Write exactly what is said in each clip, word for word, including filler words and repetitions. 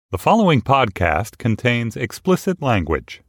The following podcast contains explicit language.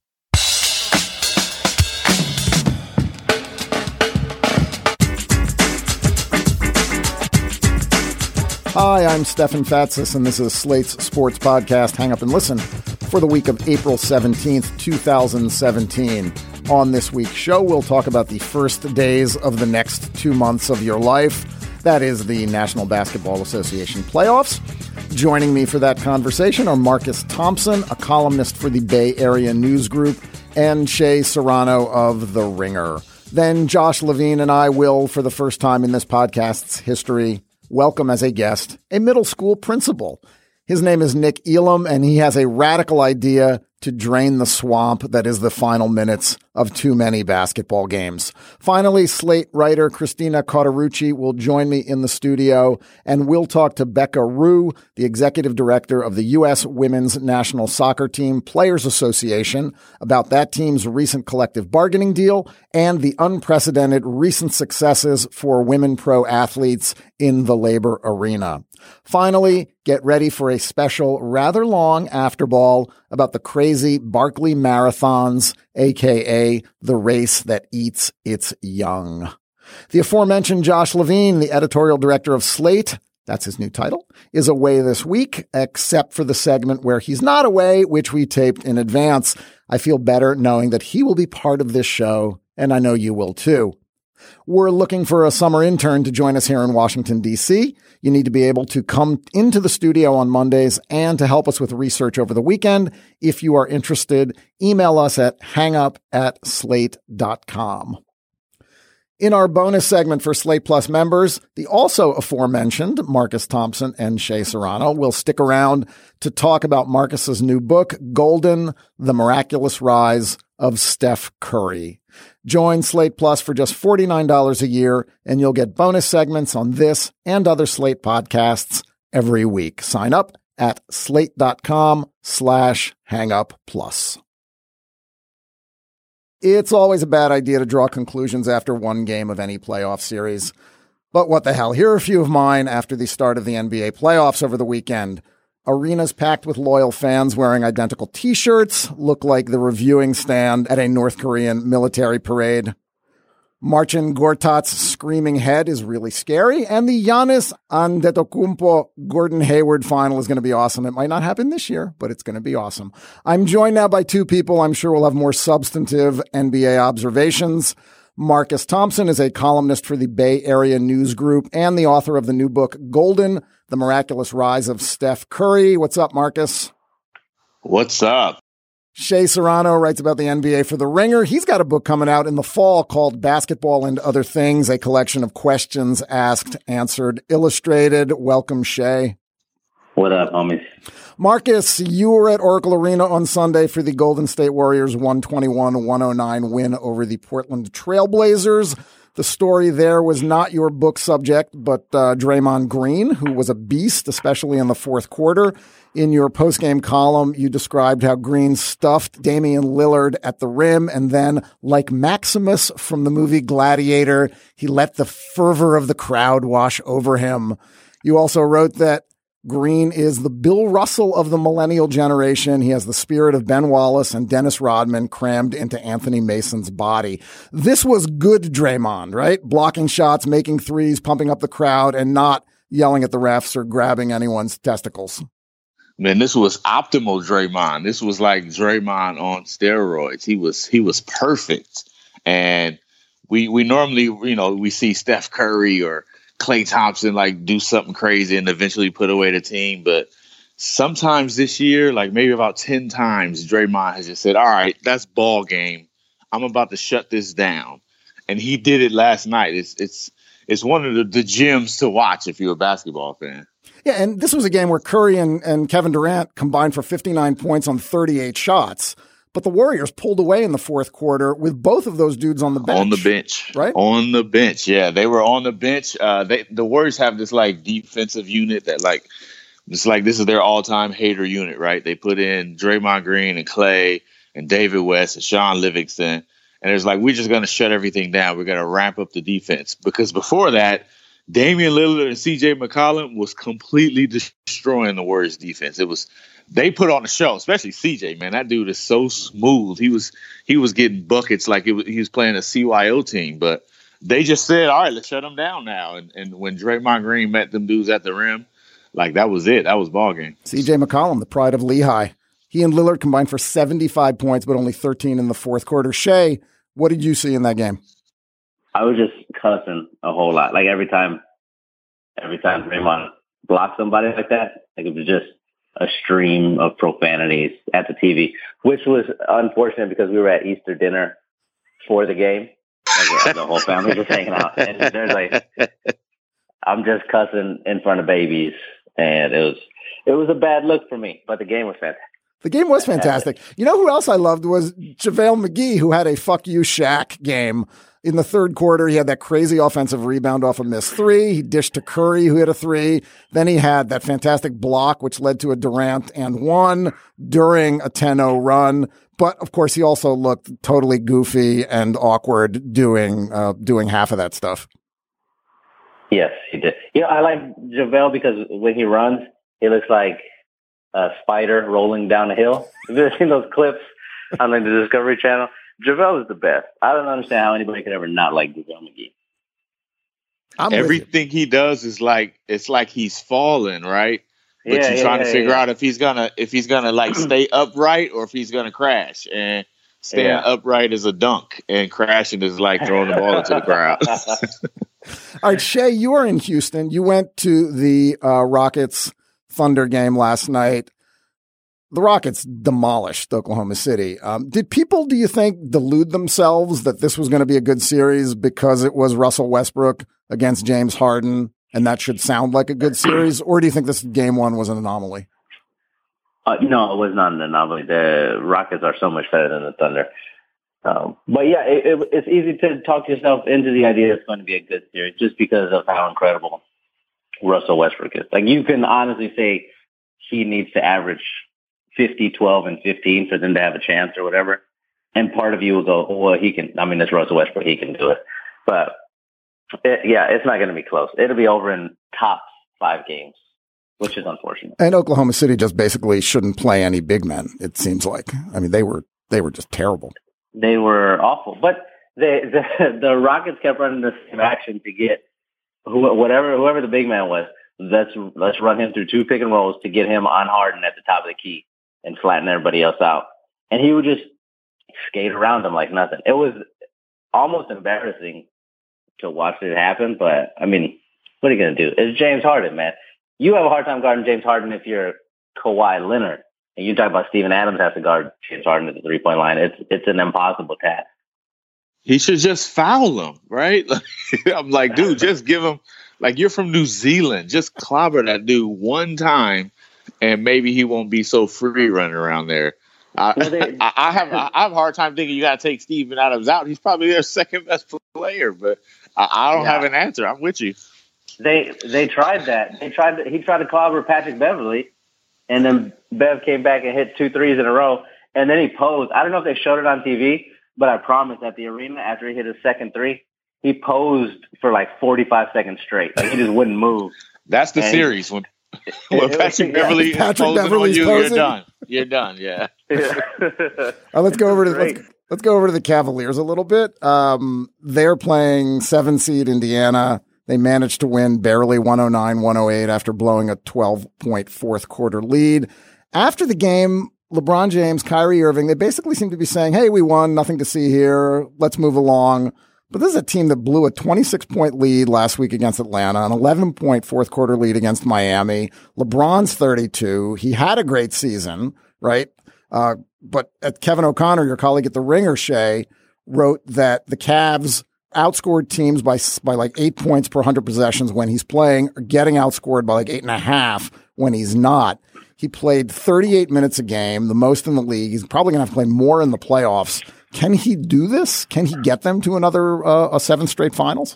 Hi, I'm Stefan Fatsis, and this is Slate's sports podcast, Hang Up and Listen, for the week of April seventeenth, twenty seventeen. On this week's show, we'll talk about the first days of the next two months of your life. That is the National Basketball Association playoffs. Joining me for that conversation are Marcus Thompson, a columnist for the Bay Area News Group, and Shea Serrano of The Ringer. Then Josh Levine and I will, for the first time in this podcast's history, welcome as a guest a middle school principal. His name is Nick Elam, and he has a radical idea to drain the swamp that is the final minutes of too many basketball games. Finally, Slate writer Christina Cauterucci will join me in the studio, and we'll talk to Becca Rue, the executive director of the U S Women's National Soccer Team Players Association, about that team's recent collective bargaining deal and the unprecedented recent successes for women pro athletes in the labor arena. Finally, get ready for a special, rather long afterball about the crazy Barkley Marathons, a k a the race that eats its young. The aforementioned Josh Levine, the editorial director of Slate, that's his new title, is away this week, except for the segment where he's not away, which we taped in advance. I feel better knowing that he will be part of this show, and I know you will too. We're looking for a summer intern to join us here in Washington, D C. You need to be able to come into the studio on Mondays and to help us with research over the weekend. If you are interested, email us at hangup at slate dot com. In our bonus segment for Slate Plus members, the also aforementioned Marcus Thompson and Shea Serrano will stick around to talk about Marcus's new book, Golden: The Miraculous Rise of Steph Curry. Join Slate Plus for just forty-nine dollars a year, and you'll get bonus segments on this and other Slate podcasts every week. Sign up at slate.com slash hangup plus. It's always a bad idea to draw conclusions after one game of any playoff series. But what the hell? Here are a few of mine after the start of the N B A playoffs over the weekend. Arenas packed with loyal fans wearing identical T-shirts look like the reviewing stand at a North Korean military parade. Marcin Gortat's screaming head is really scary, and the Giannis Antetokounmpo Gordon Hayward final is going to be awesome. It might not happen this year, but it's going to be awesome. I'm joined now by two people I'm sure will have more substantive N B A observations. Marcus Thompson is a columnist for the Bay Area News Group and the author of the new book, Golden: The Miraculous Rise of Steph Curry. What's up, Marcus? What's up? Shea Serrano writes about the N B A for The Ringer. He's got a book coming out in the fall called Basketball and Other Things, a collection of questions asked, answered, illustrated. Welcome, Shea. What up, homies? Marcus, you were at Oracle Arena on Sunday for the Golden State Warriors one twenty-one one oh nine win over the Portland Trailblazers. The story there was not your book subject, but uh, Draymond Green, who was a beast, especially in the fourth quarter. In your postgame column, you described how Green stuffed Damian Lillard at the rim, and then, like Maximus from the movie Gladiator, he let the fervor of the crowd wash over him. You also wrote that Green is the Bill Russell of the millennial generation. He has the spirit of Ben Wallace and Dennis Rodman crammed into Anthony Mason's body. This was good Draymond, right? Blocking shots, making threes, pumping up the crowd, and not yelling at the refs or grabbing anyone's testicles. Man, this was optimal Draymond. This was like Draymond on steroids. He was he was perfect. And we we normally, you know, we see Steph Curry or Klay Thompson like do something crazy and eventually put away the team. But sometimes this year, like maybe about ten times, Draymond has just said, all right, that's ball game. I'm about to shut this down. And he did it last night. It's it's it's one of the, the gems to watch if you're a basketball fan. Yeah, and this was a game where Curry and, and Kevin Durant combined for fifty-nine points on thirty-eight shots. But the Warriors pulled away in the fourth quarter with both of those dudes on the bench. On the bench. Right? On the bench, yeah. They were on the bench. Uh, they, the Warriors have this, like, defensive unit that, like, it's like this is their all-time hater unit, right? They put in Draymond Green and Klay and David West and Sean Livingston. And it's like, we're just going to shut everything down. We're going to ramp up the defense. Because before that, Damian Lillard and C J McCollum was completely destroying the Warriors defense. It was, they put on a show, especially C J, man. That dude is so smooth. He was, he was getting buckets like it was, he was playing a C Y O team, but they just said, all right, let's shut him down now. And, and when Draymond Green met them dudes at the rim, like that was it. That was ball game. C J McCollum, the pride of Lehigh. He and Lillard combined for seventy-five points, but only thirteen in the fourth quarter. Shay, what did you see in that game? I was just cussing a whole lot. Like every time, every time Draymond blocked somebody like that, like it was just a stream of profanities at the T V, which was unfortunate because we were at Easter dinner for the game. Like the whole family just hanging out, and there's like, I'm just cussing in front of babies, and it was it was a bad look for me. But the game was fantastic. The game was fantastic. You know who else I loved was JaVale McGee, who had a fuck you Shaq game. In the third quarter, he had that crazy offensive rebound off a missed three. He dished to Curry, who hit a three. Then he had that fantastic block, which led to a Durant and one during a ten oh run. But, of course, he also looked totally goofy and awkward doing uh, doing half of that stuff. Yes, he did. You know, I like JaVale because when he runs, he looks like a spider rolling down a hill. Have you ever seen those clips on like, the Discovery Channel? JaVale is the best. I don't understand how anybody could ever not like JaVale McGee. I'm Everything he does is like, it's like he's falling, right? But Yeah, you're yeah, trying yeah, to figure yeah. out if he's gonna if he's gonna like stay upright or if he's gonna crash. And staying Yeah. upright is a dunk, and crashing is like throwing the ball into the crowd. All right, Shay, you are in Houston. You went to the uh, Rockets Thunder game last night. The Rockets demolished Oklahoma City. Um, did people, do you think, delude themselves that this was going to be a good series because it was Russell Westbrook against James Harden, and that should sound like a good series? Or do you think this game one was an anomaly? Uh, no, it was not an anomaly. The Rockets are so much better than the Thunder. Um, but yeah, it, it, it's easy to talk yourself into the idea it's going to be a good series just because of how incredible Russell Westbrook is. Like you can honestly say he needs to average fifty, twelve, and fifteen for them to have a chance or whatever. And part of you will go, oh, well, he can, I mean, it's Russell Westbrook, he can do it. But it, yeah, it's not going to be close. It'll be over in top five games, which is unfortunate. And Oklahoma City just basically shouldn't play any big men, it seems like. I mean, they were they were just terrible. They were awful. But they, the, the Rockets kept running the same action to get who, whatever, whoever the big man was, let's, let's run him through two pick and rolls to get him on Harden at the top of the key and flatten everybody else out. And he would just skate around them like nothing. It was almost embarrassing to watch it happen, but I mean, what are you going to do? It's James Harden, man. You have a hard time guarding James Harden if you're Kawhi Leonard. And you talk about Steven Adams has to guard James Harden at the three-point line. It's it's an impossible task. He should just foul him, right? I'm like, dude, just give him, like, you're from New Zealand. Just clobber that dude one time, and maybe he won't be so free running around there. I, Well, they- I, I have I have a hard time thinking you got to take Steven Adams out. He's probably their second best player, but I, I don't Yeah. have an answer. I'm with you. They they tried that. They tried to, he tried to clobber Patrick Beverly, and then Bev came back and hit two threes in a row, and then he posed. I don't know if they showed it on T V, but I promise at the arena after he hit his second three, he posed for like forty-five seconds straight. Like he just wouldn't move. That's the And- series when when It- Patrick yeah, Beverly is Patrick posing Beverly's on you, posing. you're done. You're done. Yeah. Uh, let's go over to Great. let's, let's go over to the Cavaliers a little bit. Um, they're playing seven seed Indiana. They managed to win barely one oh nine one oh eight after blowing a twelve point fourth quarter lead. After the game, LeBron James, Kyrie Irving, they basically seem to be saying, hey, we won, nothing to see here. Let's move along. But this is a team that blew a twenty-six point lead last week against Atlanta, an eleven point fourth quarter lead against Miami. LeBron's thirty-two. He had a great season, right? Uh, but at Kevin O'Connor, your colleague at the Ringer, Shay, wrote that the Cavs outscored teams by by like eight points per one hundred possessions when he's playing, or getting outscored by like eight and a half when he's not. He played thirty-eight minutes a game, the most in the league. He's probably going to have to play more in the playoffs. Can he do this? Can he get them to another uh, a seventh straight finals?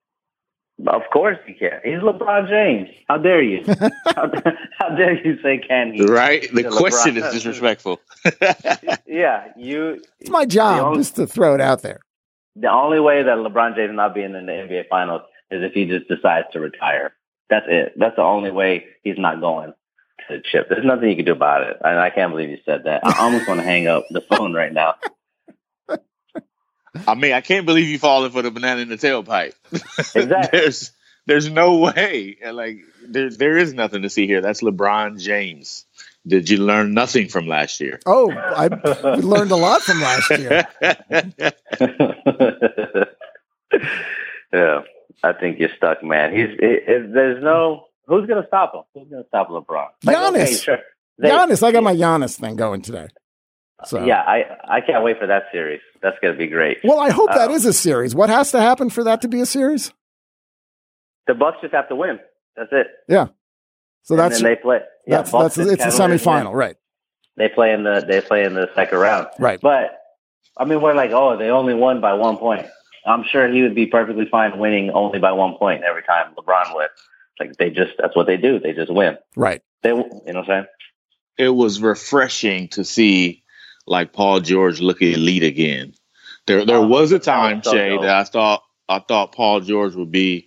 Of course he can. He's LeBron James. How dare you? how, how dare you say can he? Right? The Yeah, question LeBron- is disrespectful. Yeah, you. It's my The job only- just to throw it out there. The only way that LeBron James not being in the N B A Finals is if he just decides to retire. That's it. That's the only way he's not going to the chip. There's nothing you can do about it. And I can't believe you said that. I almost want to hang up the phone right now. I mean, I can't believe you falling for the banana in the tailpipe. Exactly. there's there's no way. Like there there is nothing to see here. That's LeBron James. Did you learn nothing from last year? Oh, I learned a lot from last year. Yeah, I think you're stuck, man. He's it, it, there's no who's gonna stop him. Who's gonna stop LeBron? Like, Giannis. Okay, sure. They, Giannis. I got my Giannis thing going today. So yeah, I I can't wait for that series. That's gonna be great. Well, I hope that um, is a series. What has to happen for that to be a series? The Bucks just have to win. That's it. Yeah. So and that's then they play. Yeah, that's Bucks that's and it's a Cavaliers semifinal, win. right? They play in the they play in the second round. Right. But I mean, we're like, oh, they only won by one point. I'm sure he would be perfectly fine winning only by one point every time LeBron wins. Like they just that's what they do. They just win. Right. They, you know what I'm saying? It was refreshing to see like Paul George look elite again. There there Oh, was a that time, was so Shay, dope. that I thought I thought Paul George would be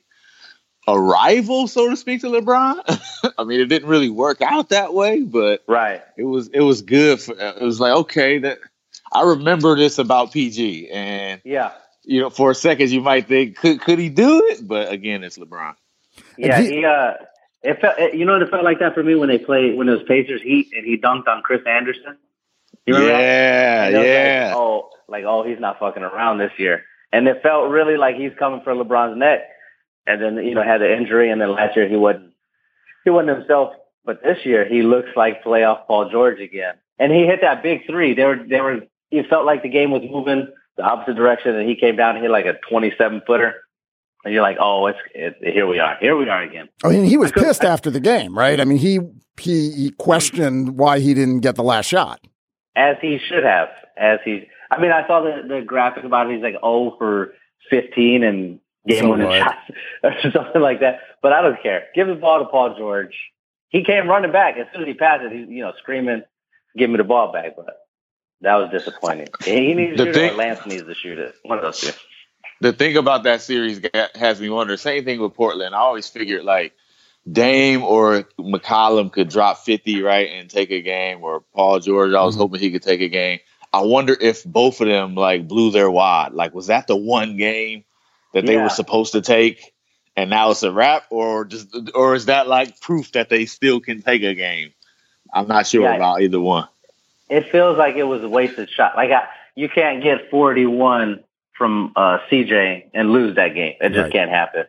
a rival, so to speak, to LeBron. I mean, it didn't really work out that way, but Right. it was it was good. For, it was like, okay, that I remember this about P G, and Yeah. you know, for a second you might think, could could he do it? But again, it's LeBron. Yeah. he- He, uh, it felt, it, you know, it felt like that for me when they played when it was Pacers Heat and he dunked on Chris Anderson. You remember that? Yeah, And it was yeah. Like, oh, like oh, he's not fucking around this year, and it felt really like he's coming for LeBron's neck. And then you know had the injury, and then last year he wasn't he wasn't himself. But this year he looks like playoff Paul George again, and he hit that big three. They were they were. It felt like the game was moving the opposite direction, and he came down and hit like a twenty-seven footer. And you're like, oh, it's it, here we are, here we are again. I mean, he was I could- pissed after the game, right? I mean, he he, he questioned why he didn't get the last shot. As he should have. As he, I mean, I saw the the graphic about it. He's like oh for fifteen and game So winning what? shots or something like that. But I don't care. Give the ball to Paul George. He came running back as soon as he passed it. He's you know screaming, "Give me the ball back!" But that was disappointing. He needs to The shoot it, or thing- Lance needs to shoot it. One of those two. The thing about that series ga- has me wonder. Same thing with Portland. I always figured like Dame or McCollum could drop fifty, right, and take a game, or Paul George. I was Mhm. hoping he could take a game. I wonder if both of them like blew their wad. Like, was that the one game that they Yeah. were supposed to take, and now it's a wrap, or just, or is that like proof that they still can take a game? I'm not sure Yeah. about either one. It feels like it was a wasted shot. Like I, you can't get forty-one from uh, C J and lose that game. It just Right. can't happen.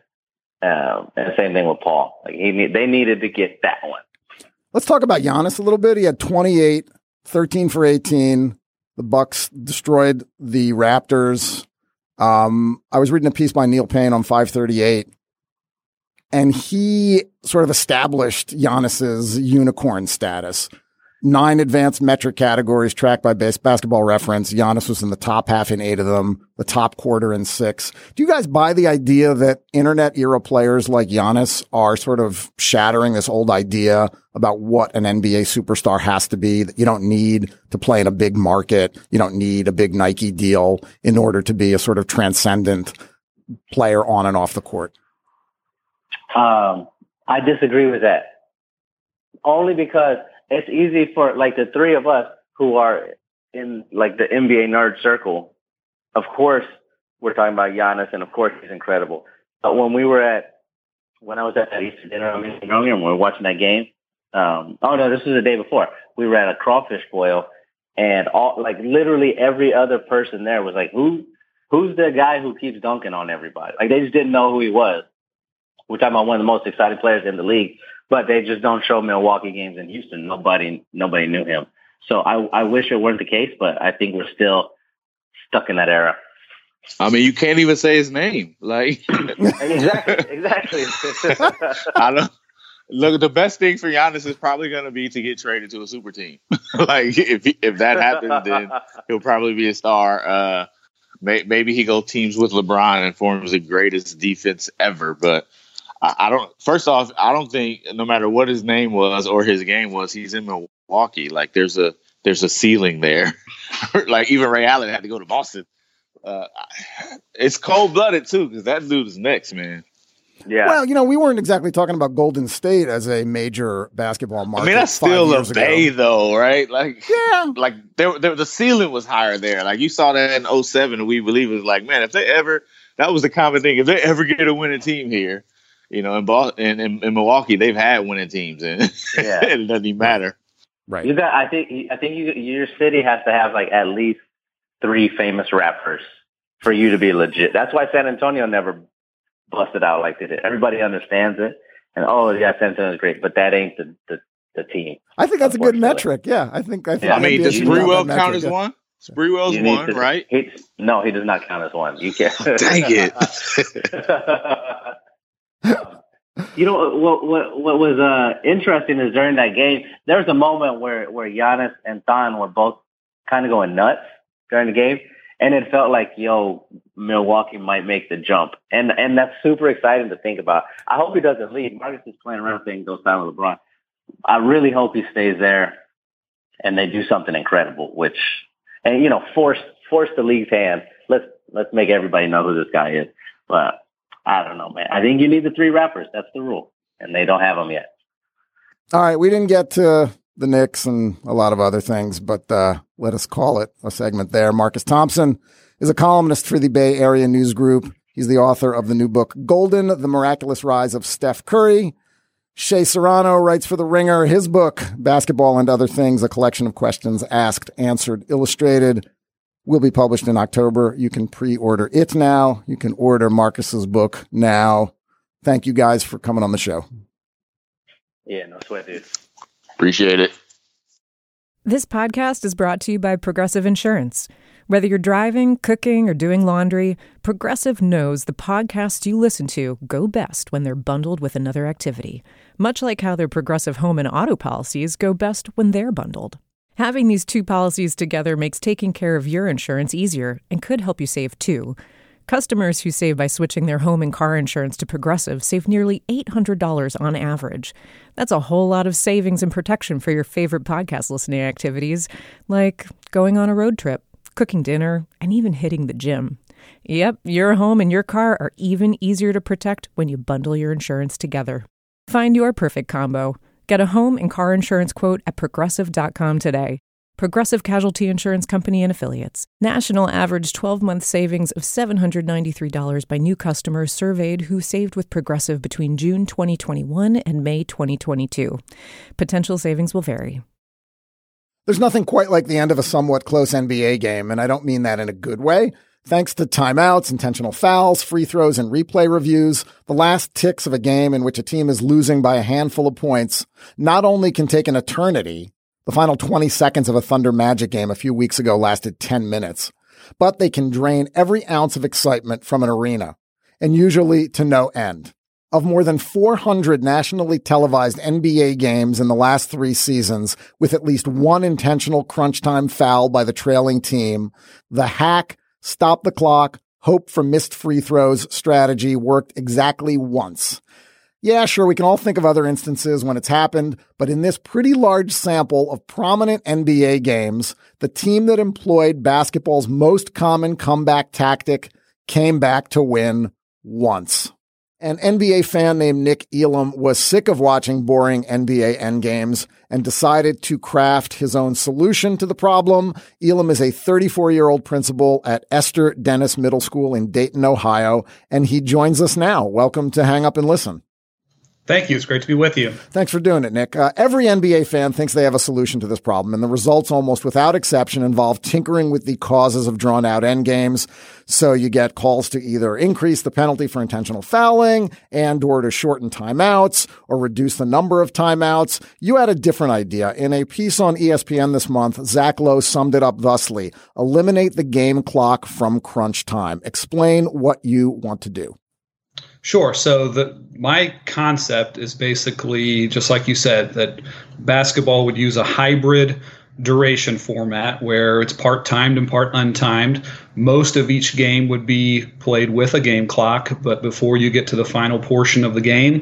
Um, and same thing with Paul. Like he, need, they needed to get that one. Let's talk about Giannis a little bit. He had twenty-eight, thirteen for eighteen. The Bucks destroyed the Raptors. Um, I was reading a piece by Neil Payne on five thirty-eight, and he sort of established Giannis's unicorn status. Nine advanced metric categories tracked by base basketball reference. Giannis was in the top half in eight of them, the top quarter in six. Do you guys buy the idea that internet era players like Giannis are sort of shattering this old idea about what an N B A superstar has to be, that you don't need to play in a big market? You don't need a big Nike deal in order to be a sort of transcendent player on and off the court? Um, I disagree with that. Only because it's easy for like the three of us who are in like the N B A nerd circle. Of course, we're talking about Giannis, and of course he's incredible. But when we were at, when I was at that Easter dinner earlier, and we were watching that game. Um, oh no, this was the day before. We were at a crawfish boil, and all like literally every other person there was like, "Who, who's the guy who keeps dunking on everybody?" Like they just didn't know who he was. We're talking about one of the most exciting players in the league, but they just don't show Milwaukee games in Houston. Nobody, nobody knew him. So I, I wish it weren't the case, but I think we're still stuck in that era. I mean, you can't even say his name. Like, Exactly, exactly. I don't look. The best thing for Giannis is probably going to be to get traded to a super team. Like, if he, if that happens, then he'll probably be a star. Uh, may, maybe he goes teams with LeBron and forms the greatest defense ever. But I, I don't. First off, I don't think no matter what his name was or his game was, he's in Milwaukee. Like, there's a there's a ceiling there. Like, even Ray Allen had to go to Boston. Uh, it's cold blooded too, because that dude is next, man. Yeah. Well, you know, we weren't exactly talking about Golden State as a major basketball market. I mean, that's still a Bay, though, right? Like, yeah, like there, there, the ceiling was higher there. Like you saw that in oh seven, and we believe it was like, man, if they ever, that was the common thing. If they ever get a winning team here, you know, in Boston, in, in, in Milwaukee, they've had winning teams, and yeah. it doesn't even matter. Right. You got. I think. I think you, your city has to have like at least three famous rappers for you to be legit. That's why San Antonio never busted out like they did. Everybody understands it, and oh yeah, San Antonio's great, but that ain't the the, the team. I think that's a good metric. Yeah, I think. I, think yeah. I mean, does Sprewell count as yeah. one? Sprewell's one, to, right? He, no, he does not count as one. You can't. Dang it. You know what? What what was uh, interesting is during that game, there was a moment where where Giannis and Thon were both kind of going nuts during the game. And it felt like, yo, Milwaukee might make the jump. And and that's super exciting to think about. I hope he doesn't leave. Marcus is playing around saying go sign with LeBron. I really hope he stays there and they do something incredible, which, and, you know, force force the league's hand. Let's, let's make everybody know who this guy is. But I don't know, man. I think you need the three rappers. That's the rule. And they don't have them yet. All right. We didn't get to the Knicks and a lot of other things, but uh, let us call it a segment there. Marcus Thompson is a columnist for the Bay Area News Group. He's the author of the new book, Golden, The Miraculous Rise of Steph Curry. Shea Serrano writes for The Ringer. His book, Basketball and Other Things, a collection of questions asked, answered, illustrated, will be published in October. You can pre-order it now. You can order Marcus's book now. Thank you guys for coming on the show. Yeah, no sweat, dude. Appreciate it. This podcast is brought to you by Progressive Insurance. Whether you're driving, cooking, or doing laundry, Progressive knows the podcasts you listen to go best when they're bundled with another activity, much like how their Progressive home and auto policies go best when they're bundled. Having these two policies together makes taking care of your insurance easier and could help you save too. Customers who save by switching their home and car insurance to Progressive save nearly eight hundred dollars on average. That's a whole lot of savings and protection for your favorite podcast listening activities, like going on a road trip, cooking dinner, and even hitting the gym. Yep, your home and your car are even easier to protect when you bundle your insurance together. Find your perfect combo. Get a home and car insurance quote at progressive dot com today. Progressive Casualty Insurance Company and Affiliates. National average twelve-month savings of seven hundred ninety-three dollars by new customers surveyed who saved with Progressive between June twenty twenty-one and May twenty twenty-two. Potential savings will vary. There's nothing quite like the end of a somewhat close N B A game, and I don't mean that in a good way. Thanks to timeouts, intentional fouls, free throws, and replay reviews, the last ticks of a game in which a team is losing by a handful of points not only can take an eternity. The final twenty seconds of a Thunder Magic game a few weeks ago lasted ten minutes, but they can drain every ounce of excitement from an arena, and usually to no end. Of more than four hundred nationally televised N B A games in the last three seasons, with at least one intentional crunch time foul by the trailing team, the hack, stop the clock, hope for missed free throws strategy worked exactly once. Yeah, sure, we can all think of other instances when it's happened, but in this pretty large sample of prominent N B A games, the team that employed basketball's most common comeback tactic came back to win once. An N B A fan named Nick Elam was sick of watching boring N B A endgames and decided to craft his own solution to the problem. Elam is a thirty-four-year-old principal at Esther Dennis Middle School in Dayton, Ohio, and he joins us now. Welcome to Hang Up and Listen. Thank you. It's great to be with you. Thanks for doing it, Nick. Uh, every N B A fan thinks they have a solution to this problem, and the results almost without exception involve tinkering with the causes of drawn-out endgames. So you get calls to either increase the penalty for intentional fouling and or to shorten timeouts or reduce the number of timeouts. You had a different idea. In a piece on E S P N this month, Zach Lowe summed it up thusly: eliminate the game clock from crunch time. Explain what you want to do. Sure. So the my concept is basically, just like you said, that basketball would use a hybrid duration format where it's part timed and part untimed. Most of each game would be played with a game clock, but before you get to the final portion of the game,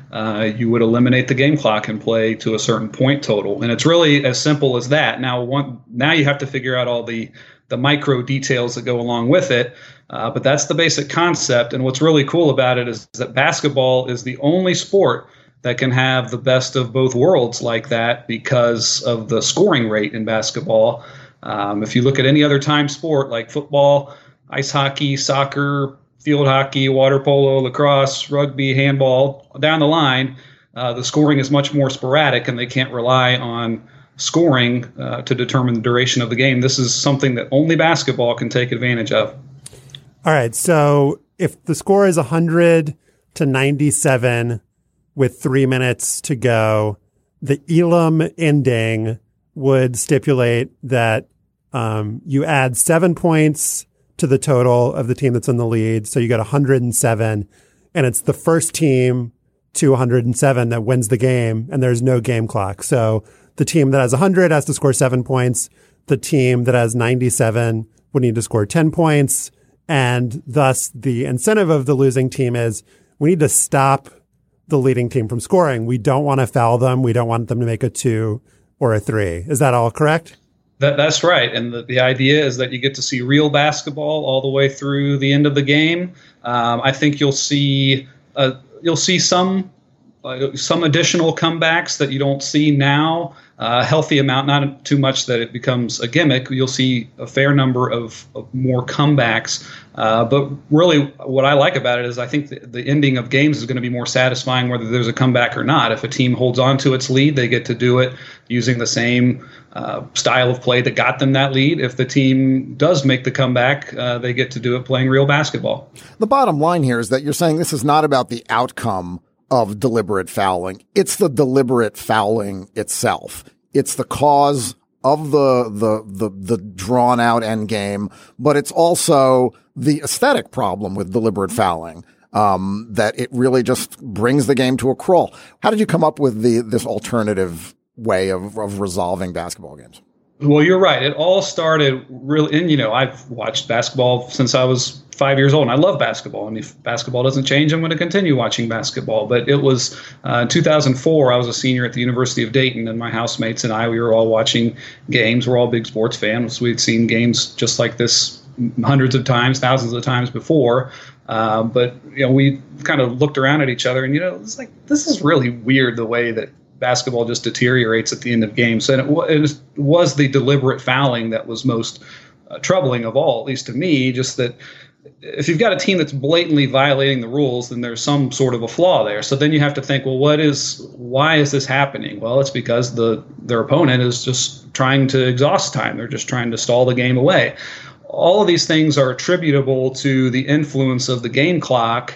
uh, you would eliminate the game clock and play to a certain point total. And it's really as simple as that. Now, one, now you have to figure out all the, the micro details that go along with it. Uh, but that's the basic concept. And what's really cool about it is that basketball is the only sport that can have the best of both worlds like that because of the scoring rate in basketball. Um, if you look at any other time sport like football, ice hockey, soccer, field hockey, water polo, lacrosse, rugby, handball, down the line, uh, the scoring is much more sporadic and they can't rely on scoring uh, to determine the duration of the game. This is something that only basketball can take advantage of. All right. So if the score is one hundred to ninety-seven with three minutes to go, the Elam ending would stipulate that um, you add seven points to the total of the team that's in the lead. So you got one hundred seven, and it's the first team to one hundred seven that wins the game, and there's no game clock. So the team that has one hundred has to score seven points. The team that has ninety-seven would need to score ten points. And thus the incentive of the losing team is we need to stop the leading team from scoring. We don't want to foul them. We don't want them to make a two or a three. Is that all correct? That, that's right. And the, the idea is that you get to see real basketball all the way through the end of the game. Um, I think you'll see uh, you'll see some uh, some additional comebacks that you don't see now. A uh, healthy amount, not too much that it becomes a gimmick. You'll see a fair number of, of more comebacks. Uh, but really what I like about it is I think the, the ending of games is going to be more satisfying whether there's a comeback or not. If a team holds on to its lead, they get to do it using the same uh, style of play that got them that lead. If the team does make the comeback, uh, they get to do it playing real basketball. The bottom line here is that you're saying this is not about the outcome of deliberate fouling. It's the deliberate fouling itself. It's the cause of the, the, the, the drawn out end game, but it's also the aesthetic problem with deliberate fouling. Um, that it really just brings the game to a crawl. How did you come up with the, this alternative way of, of resolving basketball games? Well, you're right. It all started really, and you know, I've watched basketball since I was five years old, and I love basketball. And if basketball doesn't change, I'm going to continue watching basketball. But it was uh, in two thousand four, I was a senior at the University of Dayton, and my housemates and I, we were all watching games. We're all big sports fans. We'd seen games just like this hundreds of times, thousands of times before. Uh, but, you know, we kind of looked around at each other, and, you know, it's like, this is really weird the way that basketball just deteriorates at the end of games. And it, w- it was the deliberate fouling that was most uh, troubling of all, at least to me, just that if you've got a team that's blatantly violating the rules, then there's some sort of a flaw there. So then you have to think, well, what is, why is this happening? Well, it's because the their opponent is just trying to exhaust time. They're just trying to stall the game away. All of these things are attributable to the influence of the game clock.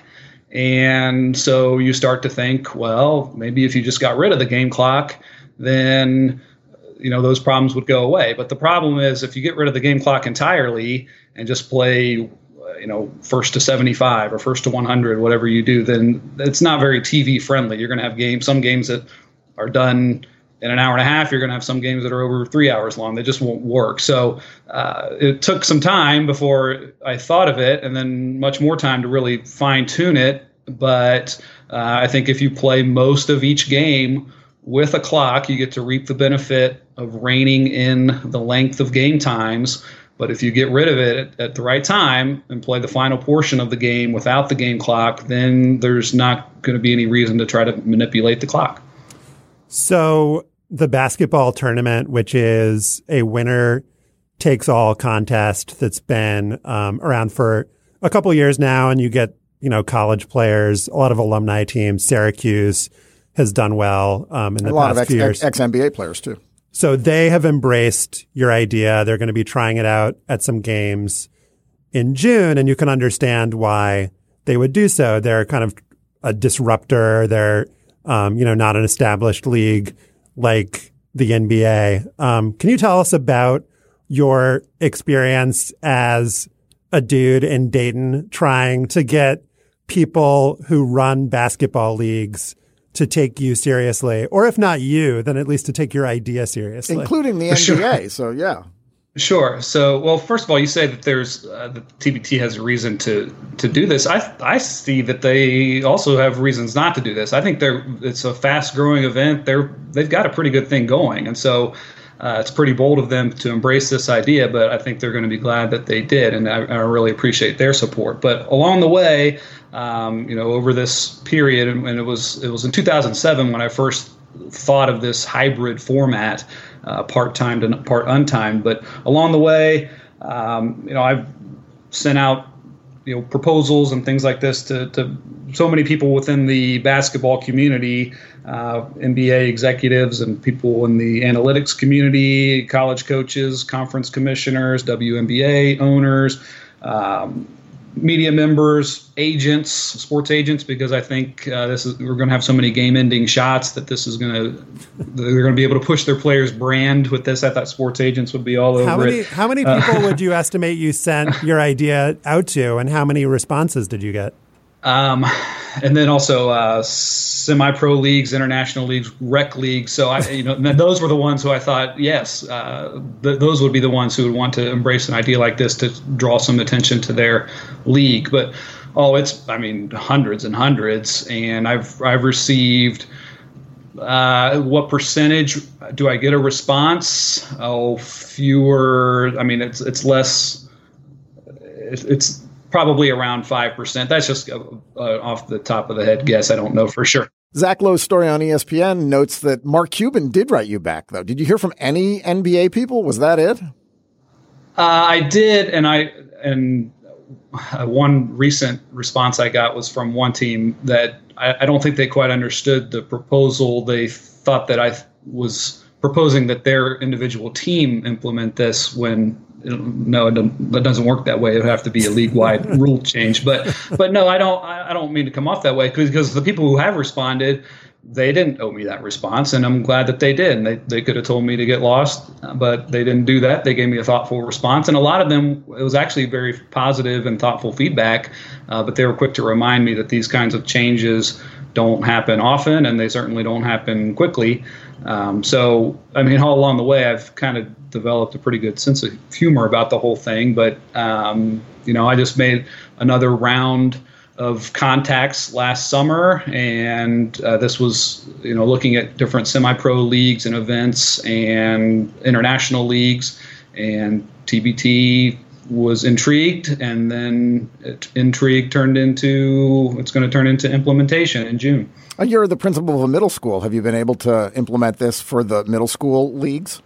And so you start to think, well, maybe if you just got rid of the game clock, then, you know, those problems would go away. But the problem is if you get rid of the game clock entirely and just play, you know, first to seventy-five or first to one hundred, whatever you do, then it's not very T V friendly. You're going to have games, some games that are done in an hour and a half. You're going to have some games that are over three hours long. They just won't work. So uh, it took some time before I thought of it, and then much more time to really fine tune it. But uh, I think if you play most of each game with a clock, you get to reap the benefit of reining in the length of game times. But if you get rid of it at, at the right time and play the final portion of the game without the game clock, then there's not going to be any reason to try to manipulate the clock. So the basketball tournament, which is a winner takes all contest that's been um, around for a couple of years now, and you get, you know, college players, a lot of alumni teams. Syracuse has done well um, in the a lot past of ex, few years. ex N B A players too. So they have embraced your idea. They're going to be trying it out at some games in June, and you can understand why they would do so. They're kind of a disruptor. They're, um, you know, not an established league like the N B A. Um, can you tell us about your experience as a dude in Dayton trying to get people who run basketball leagues to take you seriously, or if not you, then at least to take your idea seriously, including the N B A. Sure. So yeah, Sure. So, well, first of all, you say that there's uh, the T B T has a reason to to do this. I I see that they also have reasons not to do this. I think they're it's a fast growing event. They're they've got a pretty good thing going, and so uh, it's pretty bold of them to embrace this idea. But I think they're going to be glad that they did, and I, I really appreciate their support. But along the way, um, you know, over this period, and, and it was it was in two thousand seven when I first thought of this hybrid format. Uh, part-timed and part untimed, but along the way, um, you know, I've sent out, you know, proposals and things like this to, to so many people within the basketball community, uh, N B A executives and people in the analytics community, college coaches, conference commissioners, W N B A owners, um, media members, agents, sports agents, because I think uh, this is we're going to have so many game-ending shots that this is going to they're going to be able to push their players' brand with this. I thought sports agents would be all over how many, it. How many people uh, would you estimate you sent your idea out to, and how many responses did you get? Um, and then also uh, semi-pro leagues, international leagues, rec leagues. So I, you know, those were the ones who I thought, yes, uh, th- those would be the ones who would want to embrace an idea like this to draw some attention to their league. But oh, it's I mean hundreds and hundreds, and I've I've received. Uh, what percentage do I get a response? Oh, fewer. I mean, it's it's less. It's. it's probably around five percent. That's just uh, uh, off the top of the head guess. I don't know for sure. Zach Lowe's story on E S P N notes that Mark Cuban did write you back, though. Did you hear from any N B A people? Was that it? Uh, I did, and I and uh, one recent response I got was from one team that I, I don't think they quite understood the proposal. They thought that I was proposing that their individual team implement this when no, it doesn't work that way. It would have to be a league-wide rule change. But but no, I don't I don't mean to come off that way because the people who have responded, they didn't owe me that response, and I'm glad that they did. And they, they could have told me to get lost, but they didn't do that. They gave me a thoughtful response, and a lot of them, it was actually very positive and thoughtful feedback, uh, but they were quick to remind me that these kinds of changes don't happen often, and they certainly don't happen quickly. Um, so, I mean, all along the way, I've kind of developed a pretty good sense of humor about the whole thing. But, um, you know, I just made another round of contacts last summer, and uh, this was, you know, looking at different semi-pro leagues and events and international leagues, and T B T was intrigued, and then it, intrigue turned into, it's going to turn into implementation in June. You're the principal of a middle school. Have you been able to implement this for the middle school leagues?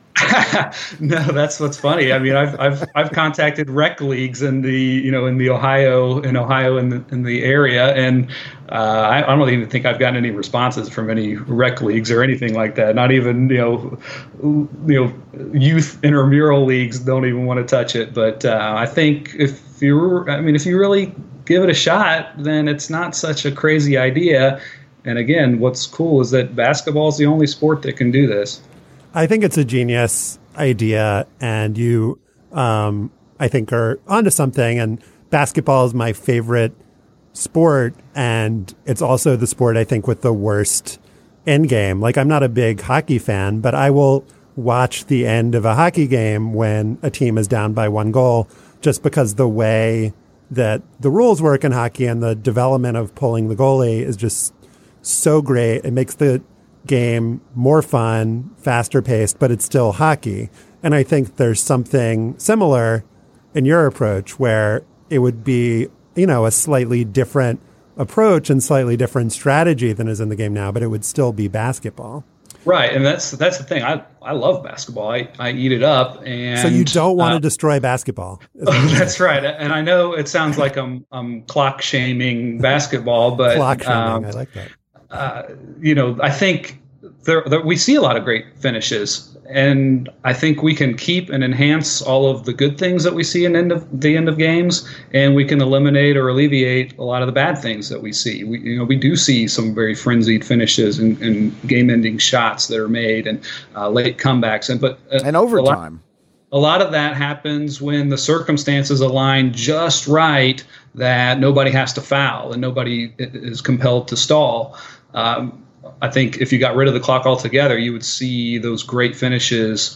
No, that's what's funny. I mean, I've I've I've contacted rec leagues in the you know in the Ohio in Ohio in the in the area, and uh, I, I don't even think I've gotten any responses from any rec leagues or anything like that. Not even you know you know youth intramural leagues don't even want to touch it. But uh, I think if you I mean if you really give it a shot, then it's not such a crazy idea. And again, what's cool is that basketball is the only sport that can do this. I think it's a genius idea, and you, um, I think, are onto something. And basketball is my favorite sport, and it's also the sport I think with the worst end game. Like, I'm not a big hockey fan, but I will watch the end of a hockey game when a team is down by one goal, just because the way that the rules work in hockey and the development of pulling the goalie is just so great. It makes the game more fun, faster paced, but it's still hockey. And I think there's something similar in your approach where it would be, you know, a slightly different approach and slightly different strategy than is in the game now, but it would still be basketball. Right. And that's that's the thing. I, I love basketball. I, I eat it up. And so you don't want uh, to destroy basketball. That's right. And I know it sounds like I'm I'm clock shaming basketball, but clock shaming, um, I like that. Uh, you know, I think there, there, we see a lot of great finishes, and I think we can keep and enhance all of the good things that we see in end of the end of games, and we can eliminate or alleviate a lot of the bad things that we see. We, you know, we do see some very frenzied finishes and, and game-ending shots that are made, and uh, late comebacks, and but uh, and overtime. A lot, a lot of that happens when the circumstances align just right that nobody has to foul and nobody is compelled to stall. Um, I think if you got rid of the clock altogether, you would see those great finishes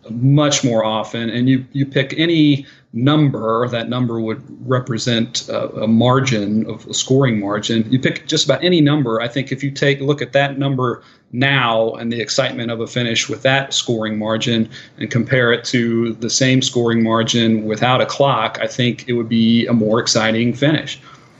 much more often, and you, you pick any number, that number would represent a, a margin of a scoring margin. You pick just about any number. I think if you take a look at that number now and the excitement of a finish with that scoring margin and compare it to the same scoring margin without a clock, I think it would be a more exciting finish.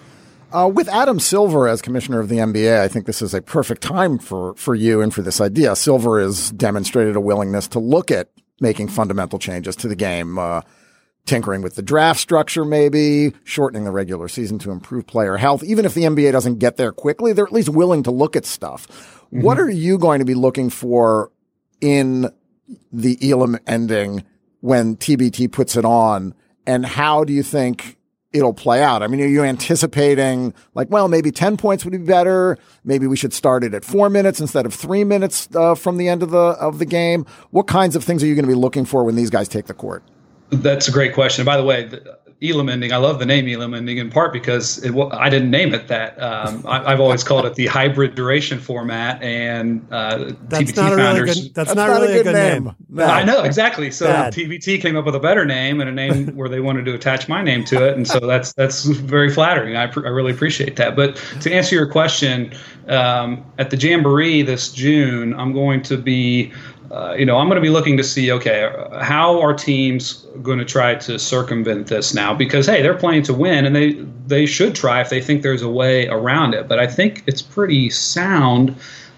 Uh, with Adam Silver as commissioner of the N B A, I think this is a perfect time for, for you and for this idea. Silver has demonstrated a willingness to look at making fundamental changes to the game, uh, tinkering with the draft structure, maybe shortening the regular season to improve player health. Even if the N B A doesn't get there quickly, they're at least willing to look at stuff. Mm-hmm. What are you going to be looking for in the Elam ending when T B T puts it on? And how do you think it'll play out? I mean, are you anticipating like, well, maybe ten points would be better. Maybe we should start it at four minutes instead of three minutes uh, from the end of the, of the game. What kinds of things are you going to be looking for when these guys take the court? That's a great question. By the way, the Elam ending, I love the name Elam ending in part because it, I didn't name it that. Um, I, I've always called it the hybrid duration format, and uh, that's T B T not founders. Really good, that's, that's not, not really a good, good name. name. No. I know, exactly. So Bad. T B T came up with a better name and a name where they wanted to attach my name to it, and so that's that's very flattering. I, pr- I really appreciate that. But to answer your question, um, at the Jamboree this June, I'm going to be Uh, you know, I'm going to be looking to see, okay, how are teams going to try to circumvent this now? Because, hey, they're playing to win, and they, they should try if they think there's a way around it. But I think it's pretty sound.